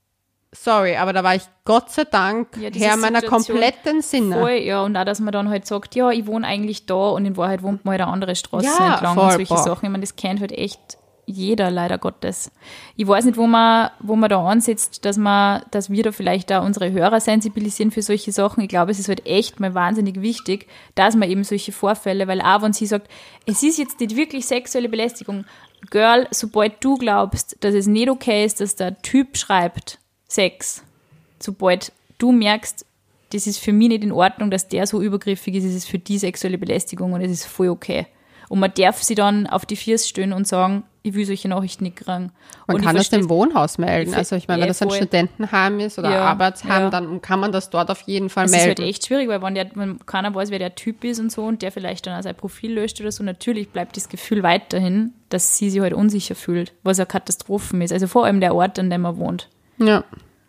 sorry, aber da war ich Gott sei Dank ja, Herr meiner kompletten Sinne. Voll, ja, und auch, dass man dann halt sagt, ja, ich wohne eigentlich da und in Wahrheit wohnt man halt eine andere Straße ja, entlang voll, und solche boah. Sachen. Ich meine, das kennt halt echt jeder, leider Gottes. Ich weiß nicht, wo man, wo man da ansetzt, dass man, dass wir da vielleicht auch unsere Hörer sensibilisieren für solche Sachen. Ich glaube, es ist halt echt mal wahnsinnig wichtig, dass man eben solche Vorfälle, weil auch wenn sie sagt, es ist jetzt nicht wirklich sexuelle Belästigung, Girl, sobald du glaubst, dass es nicht okay ist, dass der Typ schreibt, Sex, sobald du merkst, das ist für mich nicht in Ordnung, dass der so übergriffig ist, ist es für die sexuelle Belästigung und es ist voll okay. Und man darf sie dann auf die Füße stellen und sagen, ich will solche Nachrichten nicht kriegen. Man und kann das dem Wohnhaus melden. Also ich meine, wenn das ein Studentenheim ist oder ja, Arbeitsheim, ja. dann kann man das dort auf jeden Fall das melden. Das ist halt echt schwierig, weil wenn, der, wenn keiner weiß, wer der Typ ist und so und der vielleicht dann auch sein Profil löscht oder so, natürlich bleibt das Gefühl weiterhin, dass sie sich halt unsicher fühlt, was eine Katastrophe ist. Also vor allem der Ort, an dem man wohnt. Ja.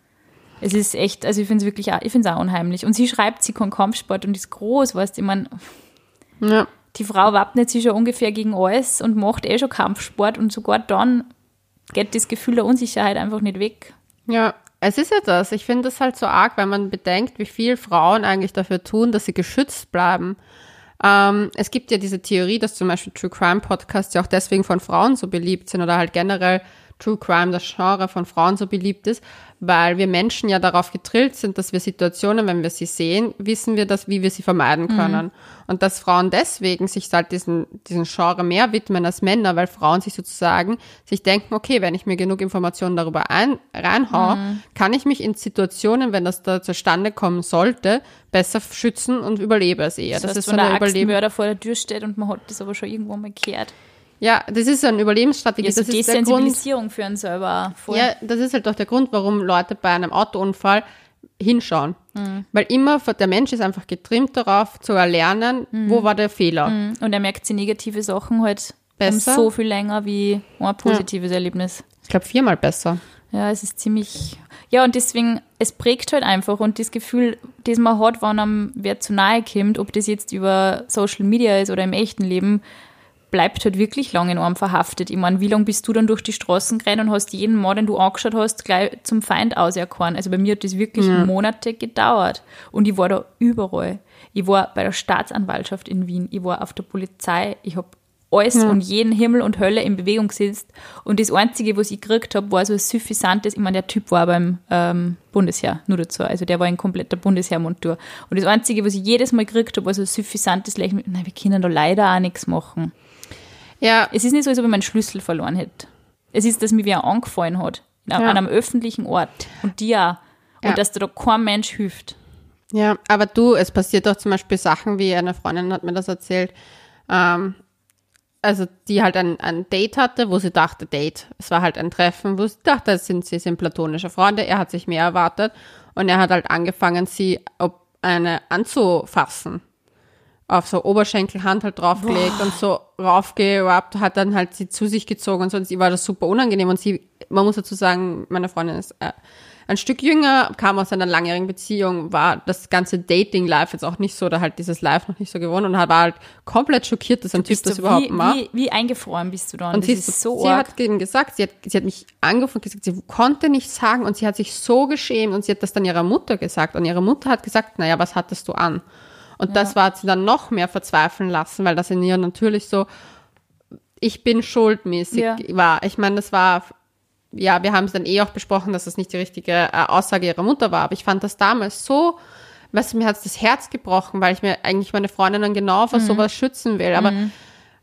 Es ist echt, also ich finde es wirklich auch, ich finde es auch unheimlich. Und sie schreibt, sie kann Kampfsport und ist groß, weißt du, ich meine, ja. die Frau wappnet sich schon ungefähr gegen alles und macht eh schon Kampfsport und sogar dann geht das Gefühl der Unsicherheit einfach nicht weg. Ja, es ist ja das. Ich finde das halt so arg, wenn man bedenkt, wie viel Frauen eigentlich dafür tun, dass sie geschützt bleiben. Ähm, es gibt ja diese Theorie, dass zum Beispiel True Crime Podcasts ja auch deswegen von Frauen so beliebt sind oder halt generell True Crime, das Genre von Frauen so beliebt ist, weil wir Menschen ja darauf getrillt sind, dass wir Situationen, wenn wir sie sehen, wissen wir das, wie wir sie vermeiden können. Mhm. Und dass Frauen deswegen sich halt diesen, diesen Genre mehr widmen als Männer, weil Frauen sich sozusagen sich denken, okay, wenn ich mir genug Informationen darüber ein, reinhaue, mhm. kann ich mich in Situationen, wenn das da zustande kommen sollte, besser schützen und überlebe es eher. Das, das heißt, ist so wenn eine der Überleben- Axtmörder vor der Tür steht und man hat das aber schon irgendwo mal gehört. Ja, das ist so eine Überlebensstrategie. Ja, so das ist der Grund. Desensibilisierung für einen selber. Voll. Ja, das ist halt auch der Grund, warum Leute bei einem Autounfall hinschauen. Mhm. Weil immer, der Mensch ist einfach getrimmt darauf, zu erlernen, mhm. wo war der Fehler. Mhm. Und er merkt sich negative Sachen halt besser. Um so viel länger wie ein positives ja. Erlebnis. Ich glaube, viermal besser. Ja, es ist ziemlich... Ja, und deswegen, es prägt halt einfach und das Gefühl, das man hat, wenn einem wer zu nahe kommt, ob das jetzt über Social Media ist oder im echten Leben, bleibt halt wirklich lange in einem verhaftet. Ich meine, wie lange bist du dann durch die Straßen gerannt und hast jeden Mann, den du angeschaut hast, gleich zum Feind auserkoren? Also bei mir hat das wirklich ja. Monate gedauert. Und ich war da überall. Ich war bei der Staatsanwaltschaft in Wien, ich war auf der Polizei, ich habe alles ja. und jeden Himmel und Hölle in Bewegung gesetzt. Und das Einzige, was ich gekriegt habe, war so ein suffisantes, ich meine, der Typ war beim ähm, Bundesheer, nur dazu, also der war in kompletter Bundesheermontur. Und das Einzige, was ich jedes Mal gekriegt habe, war so ein suffisantes Lächeln. Nein, wir können da leider auch nichts machen. Ja. Es ist nicht so, als ob ich meinen Schlüssel verloren hätte. Es ist, dass mir wer angefallen hat, an ja. einem öffentlichen Ort und dir auch. Und ja. dass da, da kein Mensch hilft. Ja, aber du, es passiert doch zum Beispiel Sachen, wie eine Freundin hat mir das erzählt, ähm, also die halt ein, ein Date hatte, wo sie dachte, Date, es war halt ein Treffen, wo sie dachte, es sind, sie sind platonische Freunde, er hat sich mehr erwartet und er hat halt angefangen, sie ob eine anzufassen. Auf so Oberschenkelhand halt draufgelegt Boah. und so raufgerappt, hat dann halt sie zu sich gezogen und so, und sie war das super unangenehm und sie, man muss dazu sagen, meine Freundin ist äh, ein Stück jünger, kam aus einer langjährigen Beziehung, war das ganze Dating-Life jetzt auch nicht so, oder halt dieses Life noch nicht so gewohnt und war halt komplett schockiert, dass ein Typ das überhaupt wie, macht. Wie, wie eingefroren bist du dann? Und das sie, ist so sie arg. hat eben gesagt, sie hat, sie hat mich angerufen und gesagt, sie konnte nichts sagen und sie hat sich so geschämt und sie hat das dann ihrer Mutter gesagt und ihre Mutter hat gesagt, naja, was hattest du an? Und ja. das war, hat sie dann noch mehr verzweifeln lassen, weil das in ihr natürlich so, ich bin schuldmäßig ja. war. Ich meine, das war, ja, wir haben es dann eh auch besprochen, dass das nicht die richtige äh, Aussage ihrer Mutter war, aber ich fand das damals so, weißt du, mir hat es das Herz gebrochen, weil ich mir eigentlich meine Freundin dann genau vor mhm. sowas schützen will, aber mhm.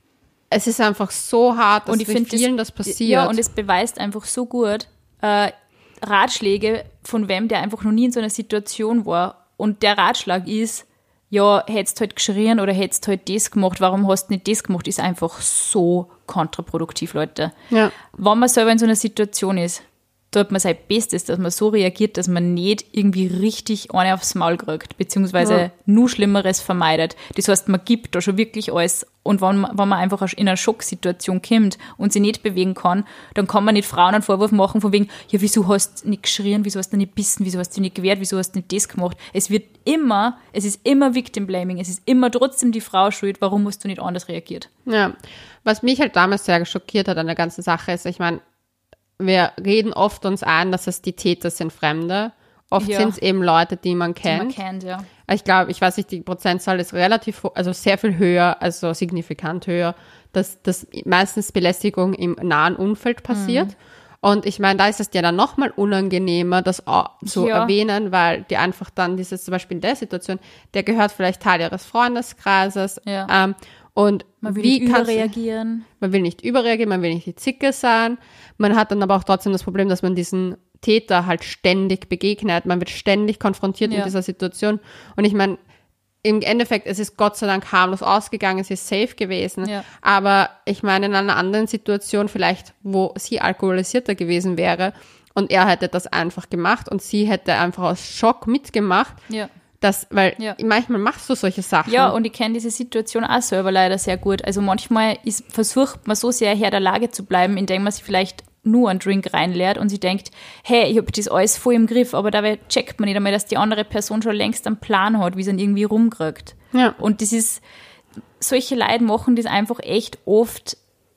es ist einfach so hart, dass und ich mit vielen das, das passiert. Ja, und es beweist einfach so gut, äh, Ratschläge von wem, der einfach noch nie in so einer Situation war, und der Ratschlag ist, ja, hättest halt geschrien oder hättest halt das gemacht, warum hast du nicht das gemacht, ist einfach so kontraproduktiv, Leute. Ja. Wenn man selber in so einer Situation ist, tut man sein Bestes, dass man so reagiert, dass man nicht irgendwie richtig eine aufs Maul kriegt, beziehungsweise ja. nur Schlimmeres vermeidet. Das heißt, man gibt da schon wirklich alles. Und wenn man, wenn man einfach in eine Schocksituation kommt und sich nicht bewegen kann, dann kann man nicht Frauen einen Vorwurf machen von wegen, ja, wieso hast du nicht geschrien, wieso hast du nicht bissen, wieso hast du nicht gewehrt, wieso hast du nicht das gemacht. Es wird immer, es ist immer Victim Blaming, es ist immer trotzdem die Frau schuld, warum hast du nicht anders reagiert? Ja, was mich halt damals sehr schockiert hat an der ganzen Sache ist, ich meine, wir reden oft uns ein, dass es die Täter sind Fremde. Oft ja. sind es eben Leute, die man kennt. Die man kennt, ja. Ich glaube, ich weiß nicht, die Prozentzahl ist relativ, also sehr viel höher, also signifikant höher, dass, dass meistens Belästigung im nahen Umfeld passiert. Mhm. Und ich meine, da ist es dir dann nochmal unangenehmer, das auch zu ja. erwähnen, weil dir einfach dann dieses, zum Beispiel in der Situation, der gehört vielleicht Teil ihres Freundeskreises. Ja. Ähm, und man will wie nicht überreagieren. Man will nicht überreagieren, man will nicht die Zicke sein. Man hat dann aber auch trotzdem das Problem, dass man diesen Täter halt ständig begegnet. Man wird ständig konfrontiert ja. in dieser Situation. Und ich meine, im Endeffekt, es ist Gott sei Dank harmlos ausgegangen, es ist safe gewesen. Ja. Aber ich meine, in einer anderen Situation vielleicht, wo sie alkoholisierter gewesen wäre und er hätte das einfach gemacht und sie hätte einfach aus Schock mitgemacht. Ja. Das, weil ja. manchmal machst du solche Sachen. Ja, und ich kenne diese Situation auch selber leider sehr gut. Also manchmal ist, versucht man so sehr Herr der Lage zu bleiben, indem man sich vielleicht nur einen Drink reinleert und sie denkt, hey, ich habe das alles voll im Griff, aber dabei checkt man nicht einmal, dass die andere Person schon längst einen Plan hat, wie sie ihn irgendwie rumkriegt. Ja. Und das ist, solche Leute machen das einfach echt oft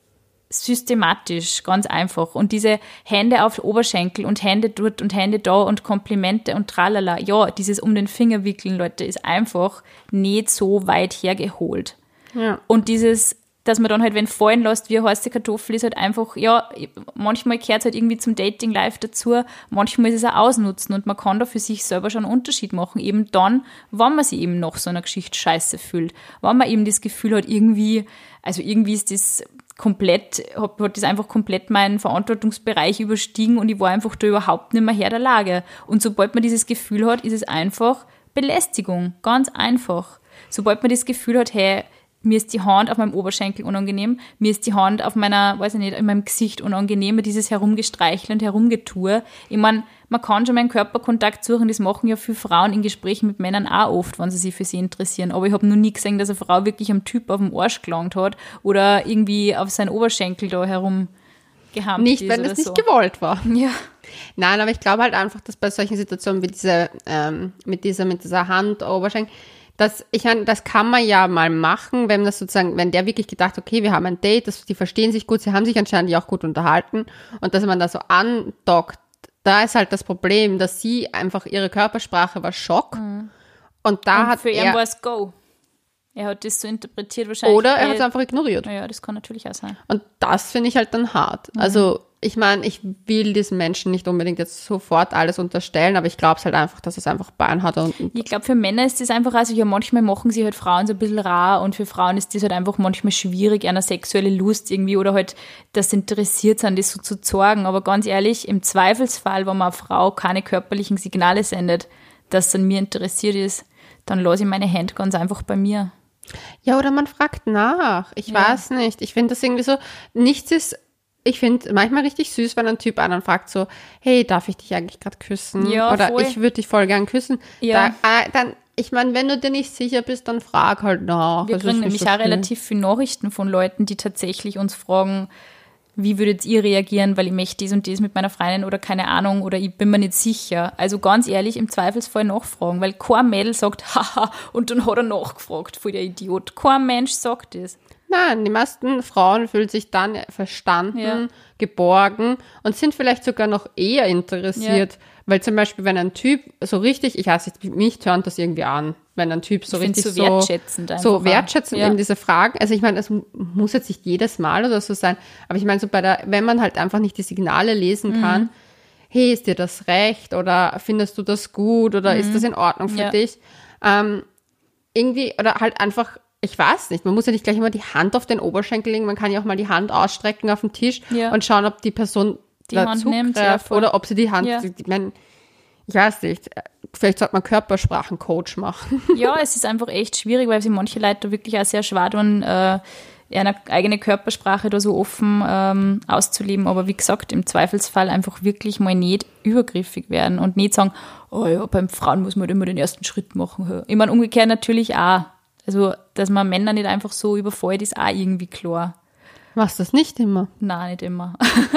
systematisch, ganz einfach. Und diese Hände auf Oberschenkel und Hände dort und Hände da und Komplimente und tralala. Ja, dieses um den Finger wickeln, Leute, ist einfach nicht so weit hergeholt. Ja. Und dieses, dass man dann halt, wenn fallen lässt, wie eine heiße Kartoffel, ist halt einfach, ja, manchmal gehört es halt irgendwie zum Dating Life dazu, manchmal ist es auch ausnutzen und man kann da für sich selber schon einen Unterschied machen. Eben dann, wenn man sich eben nach so einer Geschichte scheiße fühlt. Wenn man eben das Gefühl hat, irgendwie, also irgendwie ist das komplett, hat, hat das einfach komplett meinen Verantwortungsbereich überstiegen und ich war einfach da überhaupt nicht mehr Herr der Lage. Und sobald man dieses Gefühl hat, ist es einfach Belästigung. Ganz einfach. Sobald man das Gefühl hat, hey, mir ist die Hand auf meinem Oberschenkel unangenehm, mir ist die Hand auf meiner, weiß ich nicht, in meinem Gesicht unangenehm, dieses Herumgestreichel und Herumgetue. Ich meine, man kann schon meinen Körperkontakt suchen, das machen ja viele Frauen in Gesprächen mit Männern auch oft, wenn sie sich für sie interessieren. Aber ich habe noch nie gesehen, dass eine Frau wirklich am Typ auf dem Arsch gelangt hat oder irgendwie auf seinen Oberschenkel da herum gehammt Nicht, ist wenn oder es so. nicht gewollt war. Ja. Nein, aber ich glaube halt einfach, dass bei solchen Situationen wie diese, ähm, mit dieser, mit dieser Hand, Oberschenkel, das, ich meine, das kann man ja mal machen, wenn das sozusagen, wenn der wirklich gedacht, okay, wir haben ein Date, das, die verstehen sich gut, sie haben sich anscheinend ja auch gut unterhalten und dass man da so andockt, da ist halt das Problem, dass sie einfach, ihre Körpersprache war Schock Mhm. und da Und hat für ihn er, war es Go. Er hat das so interpretiert wahrscheinlich. oder er hat es weil- einfach ignoriert. Ja, das kann natürlich auch sein. Und das finde ich halt dann hart. Mhm. Also, ich meine, ich will diesen Menschen nicht unbedingt jetzt sofort alles unterstellen, aber ich glaube es halt einfach, dass es einfach Bein hat und, Ich glaube, für Männer ist das einfach, also ja, manchmal machen sie halt Frauen so ein bisschen rar und für Frauen ist das halt einfach manchmal schwierig, eine sexuelle Lust irgendwie oder halt, das interessiert sind, das so zu zeigen. Aber ganz ehrlich, im Zweifelsfall, wenn man eine Frau keine körperlichen Signale sendet, dass es an mir interessiert ist, dann lasse ich meine Hände ganz einfach bei mir. ja, oder man fragt nach. Ich Ja. weiß nicht. Ich finde das irgendwie so, nichts ist, ich finde manchmal richtig süß, wenn ein Typ einen fragt so, hey, darf ich dich eigentlich gerade küssen? Ja, oder voll. ich würde dich voll gern küssen. Ja. Da, äh, dann, ich meine, wenn du dir nicht sicher bist, dann frag halt nach. Wir Es ist kriegen nicht nämlich so auch schlimm. relativ viele Nachrichten von Leuten, die tatsächlich uns fragen, wie würdet ihr reagieren, weil ich möchte das und das mit meiner Freundin oder keine Ahnung oder ich bin mir nicht sicher. Also ganz ehrlich, im Zweifelsfall nachfragen, weil kein Mädel sagt, haha, und dann hat er nachgefragt, voll der Idiot. Kein Mensch sagt das. Nein, die meisten Frauen fühlen sich dann verstanden, Ja. geborgen und sind vielleicht sogar noch eher interessiert. Weil zum Beispiel, wenn ein Typ so richtig, ich weiß nicht, mich tönt das irgendwie an, wenn ein Typ so Ich find's richtig so wertschätzend einfach so auch. wertschätzend Ja. eben diese Fragen, also ich meine, das muss jetzt nicht jedes Mal oder so sein, aber ich meine so bei der, wenn man halt einfach nicht die Signale lesen Mhm. kann, hey, ist dir das recht oder findest du das gut oder ist das in Ordnung für Mhm. Ja. dich, ähm, irgendwie, oder halt einfach, ich weiß nicht, man muss ja nicht gleich immer die Hand auf den Oberschenkel legen, man kann ja auch mal die Hand ausstrecken auf den Tisch Ja. und schauen, ob die Person Die Hand nimmt, ja, zugreift voll. oder ob sie die Hand, Ja. ich meine, ich weiß nicht, vielleicht sollte man Körpersprachencoach machen. Ja, es ist einfach echt schwierig, weil sich manche Leute da wirklich auch sehr schwer tun, äh, eine eigene Körpersprache da so offen ähm, auszuleben. Aber wie gesagt, im Zweifelsfall einfach wirklich mal nicht übergriffig werden und nicht sagen, oh ja, beim Frauen muss man halt immer den ersten Schritt machen. Ich meine, umgekehrt natürlich auch. Also, dass man Männer nicht einfach so überfällt, ist auch irgendwie klar. Machst das nicht immer? Nein, nicht immer.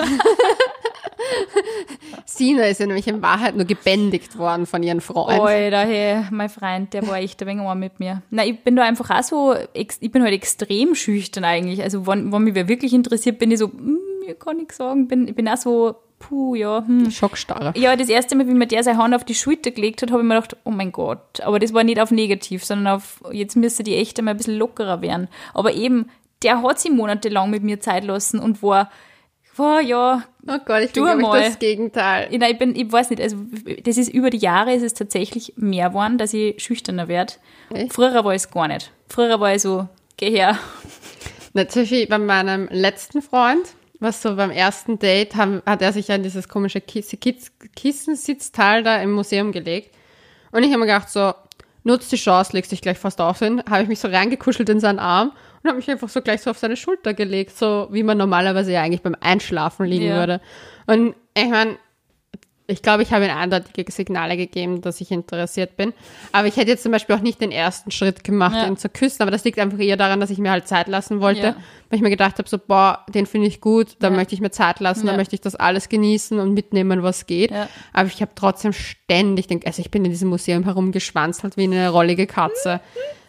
Sina ist ja nämlich in Wahrheit nur gebändigt worden von ihren Freunden. Alter, hey, mein Freund, der war echt ein wenig arm mit mir. Nein, ich bin da einfach auch so, ex- ich bin halt extrem schüchtern eigentlich. Also, wenn, wenn mich wer wirklich interessiert, bin ich so, hm, mir kann ich sagen, bin, ich bin auch so, puh, ja, hm. Schockstarre. Ja, das erste Mal, wie mir der seine Hand auf die Schulter gelegt hat, habe ich mir gedacht, oh mein Gott. Aber das war nicht auf negativ, sondern auf, jetzt müsste die echt einmal ein bisschen lockerer werden. Aber eben, der hat sich monatelang mit mir Zeit lassen und war, war ja, Oh Gott, ich Tu bin, glaube mal. ich, das Gegenteil. ich, nein, ich bin, ich weiß nicht, also das ist über die Jahre ist es tatsächlich mehr geworden, dass ich schüchterner werde. Echt? Früher war ich es gar nicht. Früher war ich so, geh her. Na, zum Beispiel bei meinem letzten Freund, was so beim ersten Date, haben, hat er sich ja in dieses komische Kiss, Kiss, Kissensitzteil da im Museum gelegt. Und ich habe mir gedacht, so, nutz die Chance, legst dich gleich fast auf hin. Habe ich mich so reingekuschelt in seinen Arm und habe mich einfach so gleich so auf seine Schulter gelegt, so wie man normalerweise ja eigentlich beim Einschlafen liegen Ja. würde. Und ich meine, ich glaube, ich habe ihm eindeutige Signale gegeben, dass ich interessiert bin. Aber ich hätte jetzt zum Beispiel auch nicht den ersten Schritt gemacht, Ja. ihn zu küssen. Aber das liegt einfach eher daran, dass ich mir halt Zeit lassen wollte. Ja. Weil ich mir gedacht habe, so, boah, den finde ich gut, da Ja. möchte ich mir Zeit lassen, da Ja. möchte ich das alles genießen und mitnehmen, was geht. Ja. Aber ich habe trotzdem ständig, denk, also ich bin in diesem Museum herumgeschwanzelt wie eine rollige Katze.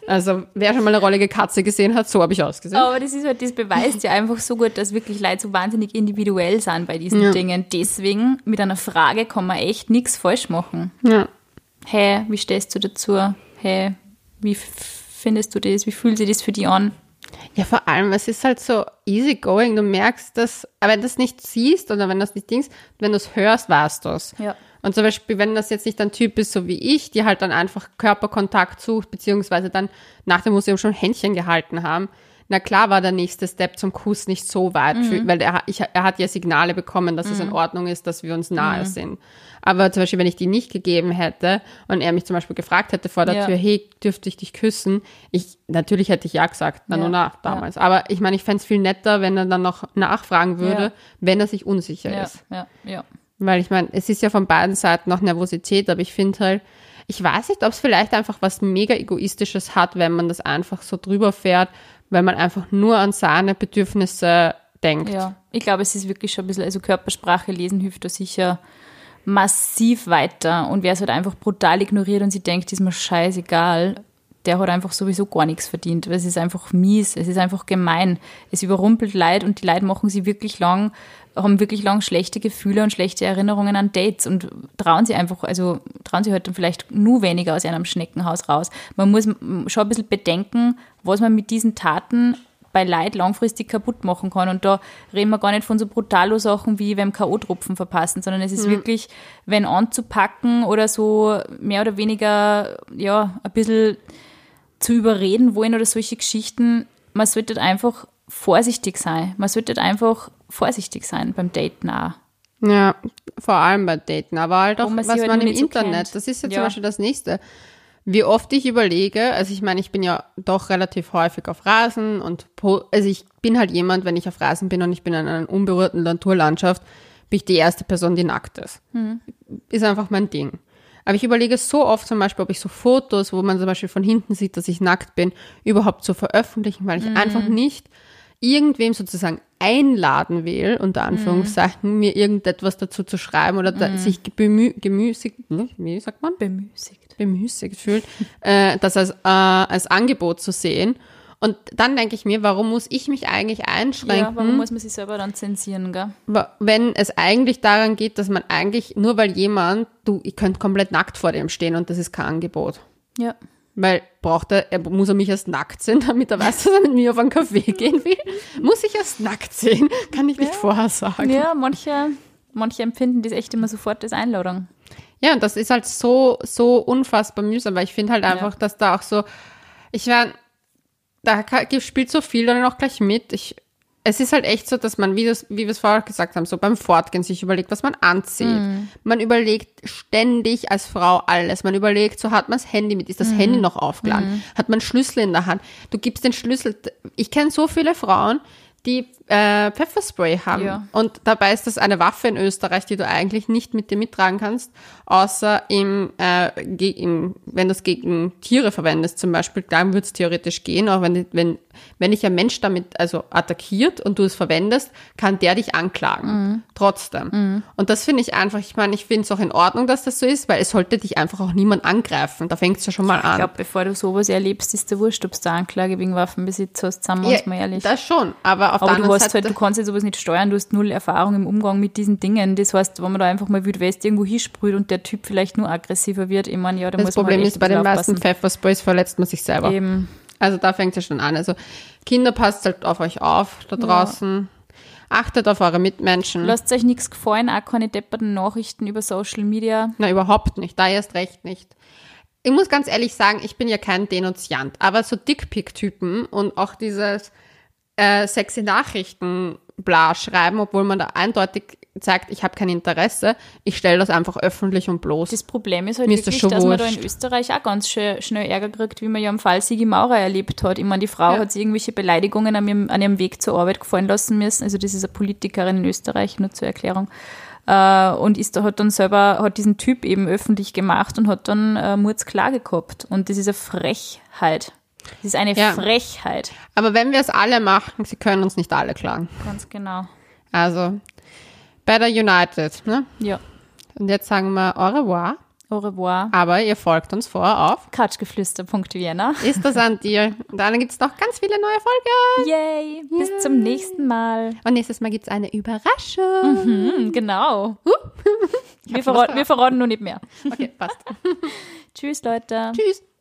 Also, wer schon mal eine rollige Katze gesehen hat, so habe ich ausgesehen. Aber das ist halt, das beweist ja einfach so gut, dass wirklich Leute so wahnsinnig individuell sind bei diesen Ja. Dingen. Deswegen, mit einer Frage kann man echt nichts falsch machen. Ja. Hey, wie stehst du dazu? Hey, wie f- findest du das? Wie fühlt sich das für dich an? Ja, vor allem, es ist halt so easy going. Du merkst das, aber wenn du es nicht siehst oder wenn du es nicht denkst, wenn du es hörst, weißt du es. Ja. Und zum Beispiel, wenn das jetzt nicht ein Typ ist, so wie ich, die halt dann einfach Körperkontakt sucht, beziehungsweise dann nach dem Museum schon Händchen gehalten haben, na klar war der nächste Step zum Kuss nicht so weit, Mhm. für, weil er, ich, er hat ja Signale bekommen, dass mhm. es in Ordnung ist, dass wir uns nahe mhm. sind. Aber zum Beispiel, wenn ich die nicht gegeben hätte und er mich zum Beispiel gefragt hätte vor der Ja. Tür, hey, dürfte ich dich küssen? Ich, natürlich hätte ich ja gesagt, na Ja. nur nach damals. Ja. Aber ich meine, ich fände es viel netter, wenn er dann noch nachfragen würde, Ja. wenn er sich unsicher Ja, ist. ja, ja. Weil ich meine, es ist ja von beiden Seiten noch Nervosität, aber ich finde halt, ich weiß nicht, ob es vielleicht einfach was mega Egoistisches hat, wenn man das einfach so drüber fährt, weil man einfach nur an seine Bedürfnisse denkt. Ja, ich glaube, es ist wirklich schon ein bisschen, also Körpersprache lesen hilft da sicher massiv weiter. Und wer es halt einfach brutal ignoriert und sich denkt, ist mir scheißegal, der hat einfach sowieso gar nichts verdient. Weil es ist einfach mies, es ist einfach gemein. Es überrumpelt Leute und die Leute machen sie wirklich lang, haben wirklich lang schlechte Gefühle und schlechte Erinnerungen an Dates und trauen sie einfach, also trauen sie halt dann vielleicht nur weniger aus einem Schneckenhaus raus. Man muss schon ein bisschen bedenken, was man mit diesen Taten bei Leid langfristig kaputt machen kann. Und da reden wir gar nicht von so brutalo Sachen wie beim K O-Tropfen verpassen, sondern es ist mhm. wirklich, wenn anzupacken oder so mehr oder weniger, ja, ein bisschen zu überreden wollen oder solche Geschichten. Man sollte einfach vorsichtig sein. Man sollte einfach vorsichtig sein beim Daten auch. Ja, vor allem bei Daten, aber halt auch, man was halt man im nicht so Internet, kennt. das ist ja, Ja. zum Beispiel das Nächste. Wie oft ich überlege, also ich meine, ich bin ja doch relativ häufig auf Rasen und, po- also ich bin halt jemand, wenn ich auf Rasen bin und ich bin in einer unberührten Naturlandschaft, bin ich die erste Person, die nackt ist. Mhm. Ist einfach mein Ding. Aber ich überlege so oft zum Beispiel, ob ich so Fotos, wo man zum Beispiel von hinten sieht, dass ich nackt bin, überhaupt zu veröffentlichen, weil ich Mhm. einfach nicht irgendwem sozusagen einladen will, unter Anführungszeichen, mhm. mir irgendetwas dazu zu schreiben oder da, Mhm. sich bemü gemüßigt, wie sagt man? Bemüßigt. Bemüßigt fühlt, äh, das als, äh, als Angebot zu sehen. Und dann denke ich mir, warum muss ich mich eigentlich einschränken? Ja, warum muss man sich selber dann zensieren, gell? Wenn es eigentlich daran geht, dass man eigentlich, nur weil jemand, du, ich könnte komplett nackt vor dem stehen und das ist kein Angebot. Ja. Weil braucht er, er, muss er mich erst nackt sehen, damit er weiß, dass er mit mir auf einen Café gehen will? Muss ich erst nackt sehen? Kann ich nicht Ja. vorher sagen. Ja, manche, manche empfinden das echt immer sofort als Einladung. Ja, und das ist halt so, so unfassbar mühsam, weil ich finde halt einfach, Ja. dass da auch so, ich meine, da ka- spielt so viel dann auch gleich mit. Ich, es ist halt echt so, dass man, wie, das, wie wir es vorher gesagt haben, so beim Fortgehen sich überlegt, was man anzieht. Mhm. Man überlegt ständig als Frau alles. Man überlegt, so hat man das Handy mit, ist das Mhm. Handy noch aufgeladen? Mhm. Hat man Schlüssel in der Hand? Du gibst den Schlüssel. Ich kenne so viele Frauen, die äh, Pfefferspray haben. Ja. Und dabei ist das eine Waffe in Österreich, die du eigentlich nicht mit dir mittragen kannst, außer im, äh, ge- im wenn du es gegen Tiere verwendest zum Beispiel, dann würde es theoretisch gehen, auch wenn, die- wenn, wenn dich ein Mensch damit also attackiert und du es verwendest, kann der dich anklagen. Mhm. Trotzdem. Mhm. Und das finde ich einfach, ich meine, ich finde es auch in Ordnung, dass das so ist, weil es sollte dich einfach auch niemand angreifen. Da fängt es ja schon mal Ich an. glaube, bevor du sowas erlebst, ist der wurscht, ob du eine Anklage wegen Waffenbesitz hast, sind wir Ja, uns mal ehrlich. das schon, aber auf der Aber du anderen hast Seite, halt, du kannst ja sowas nicht steuern, du hast null Erfahrung im Umgang mit diesen Dingen. Das heißt, wenn man da einfach mal Wild West irgendwo hinsprüht und der Typ vielleicht nur aggressiver wird, ich meine, ja, da das muss man Problem halt ist, echt bei ein den bisschen meisten aufpassen. Pfeffersprays verletzt man sich selber. Eben. Also da fängt es ja schon an. Also Kinder, passt halt auf euch auf da draußen. Achtet auf eure Mitmenschen. Lasst euch nichts gefallen, auch keine depperten Nachrichten über Social Media. Na, überhaupt nicht. Da erst recht nicht. Ich muss ganz ehrlich sagen, ich bin ja kein Denunziant, aber so Dickpick-Typen und auch dieses äh, sexy Nachrichten bla schreiben, obwohl man da eindeutig zeigt, ich habe kein Interesse, ich stelle das einfach öffentlich und bloß. Das Problem ist halt Mir ist das wirklich, schon dass man da wurscht. in Österreich auch ganz schnell, schnell Ärger kriegt, wie man ja im Fall Sigi Maurer erlebt hat. Ich meine, die Frau Ja. hat sich irgendwelche Beleidigungen an ihrem, an ihrem Weg zur Arbeit gefallen lassen müssen. Also das ist eine Politikerin in Österreich, nur zur Erklärung. Äh, und ist da, hat dann selber, hat diesen Typ eben öffentlich gemacht und hat dann äh, Mordsklage gehabt. Und das ist eine Frechheit. Das ist eine Ja. Frechheit. Aber wenn wir es alle machen, sie können uns nicht alle klagen. Ganz genau. Also, better united, ne? Ja. Und jetzt sagen wir au revoir. Au revoir. Aber ihr folgt uns vor auf Couchgeflüster Punkt Vienna. Ist das an dir? Und dann gibt es noch ganz viele neue Folgen. Yay! Bis Yay. zum nächsten Mal. Und nächstes Mal gibt es eine Überraschung. Mhm, genau. wir, verraten, wir verraten nur nicht mehr. Okay, passt. Tschüss, Leute. Tschüss.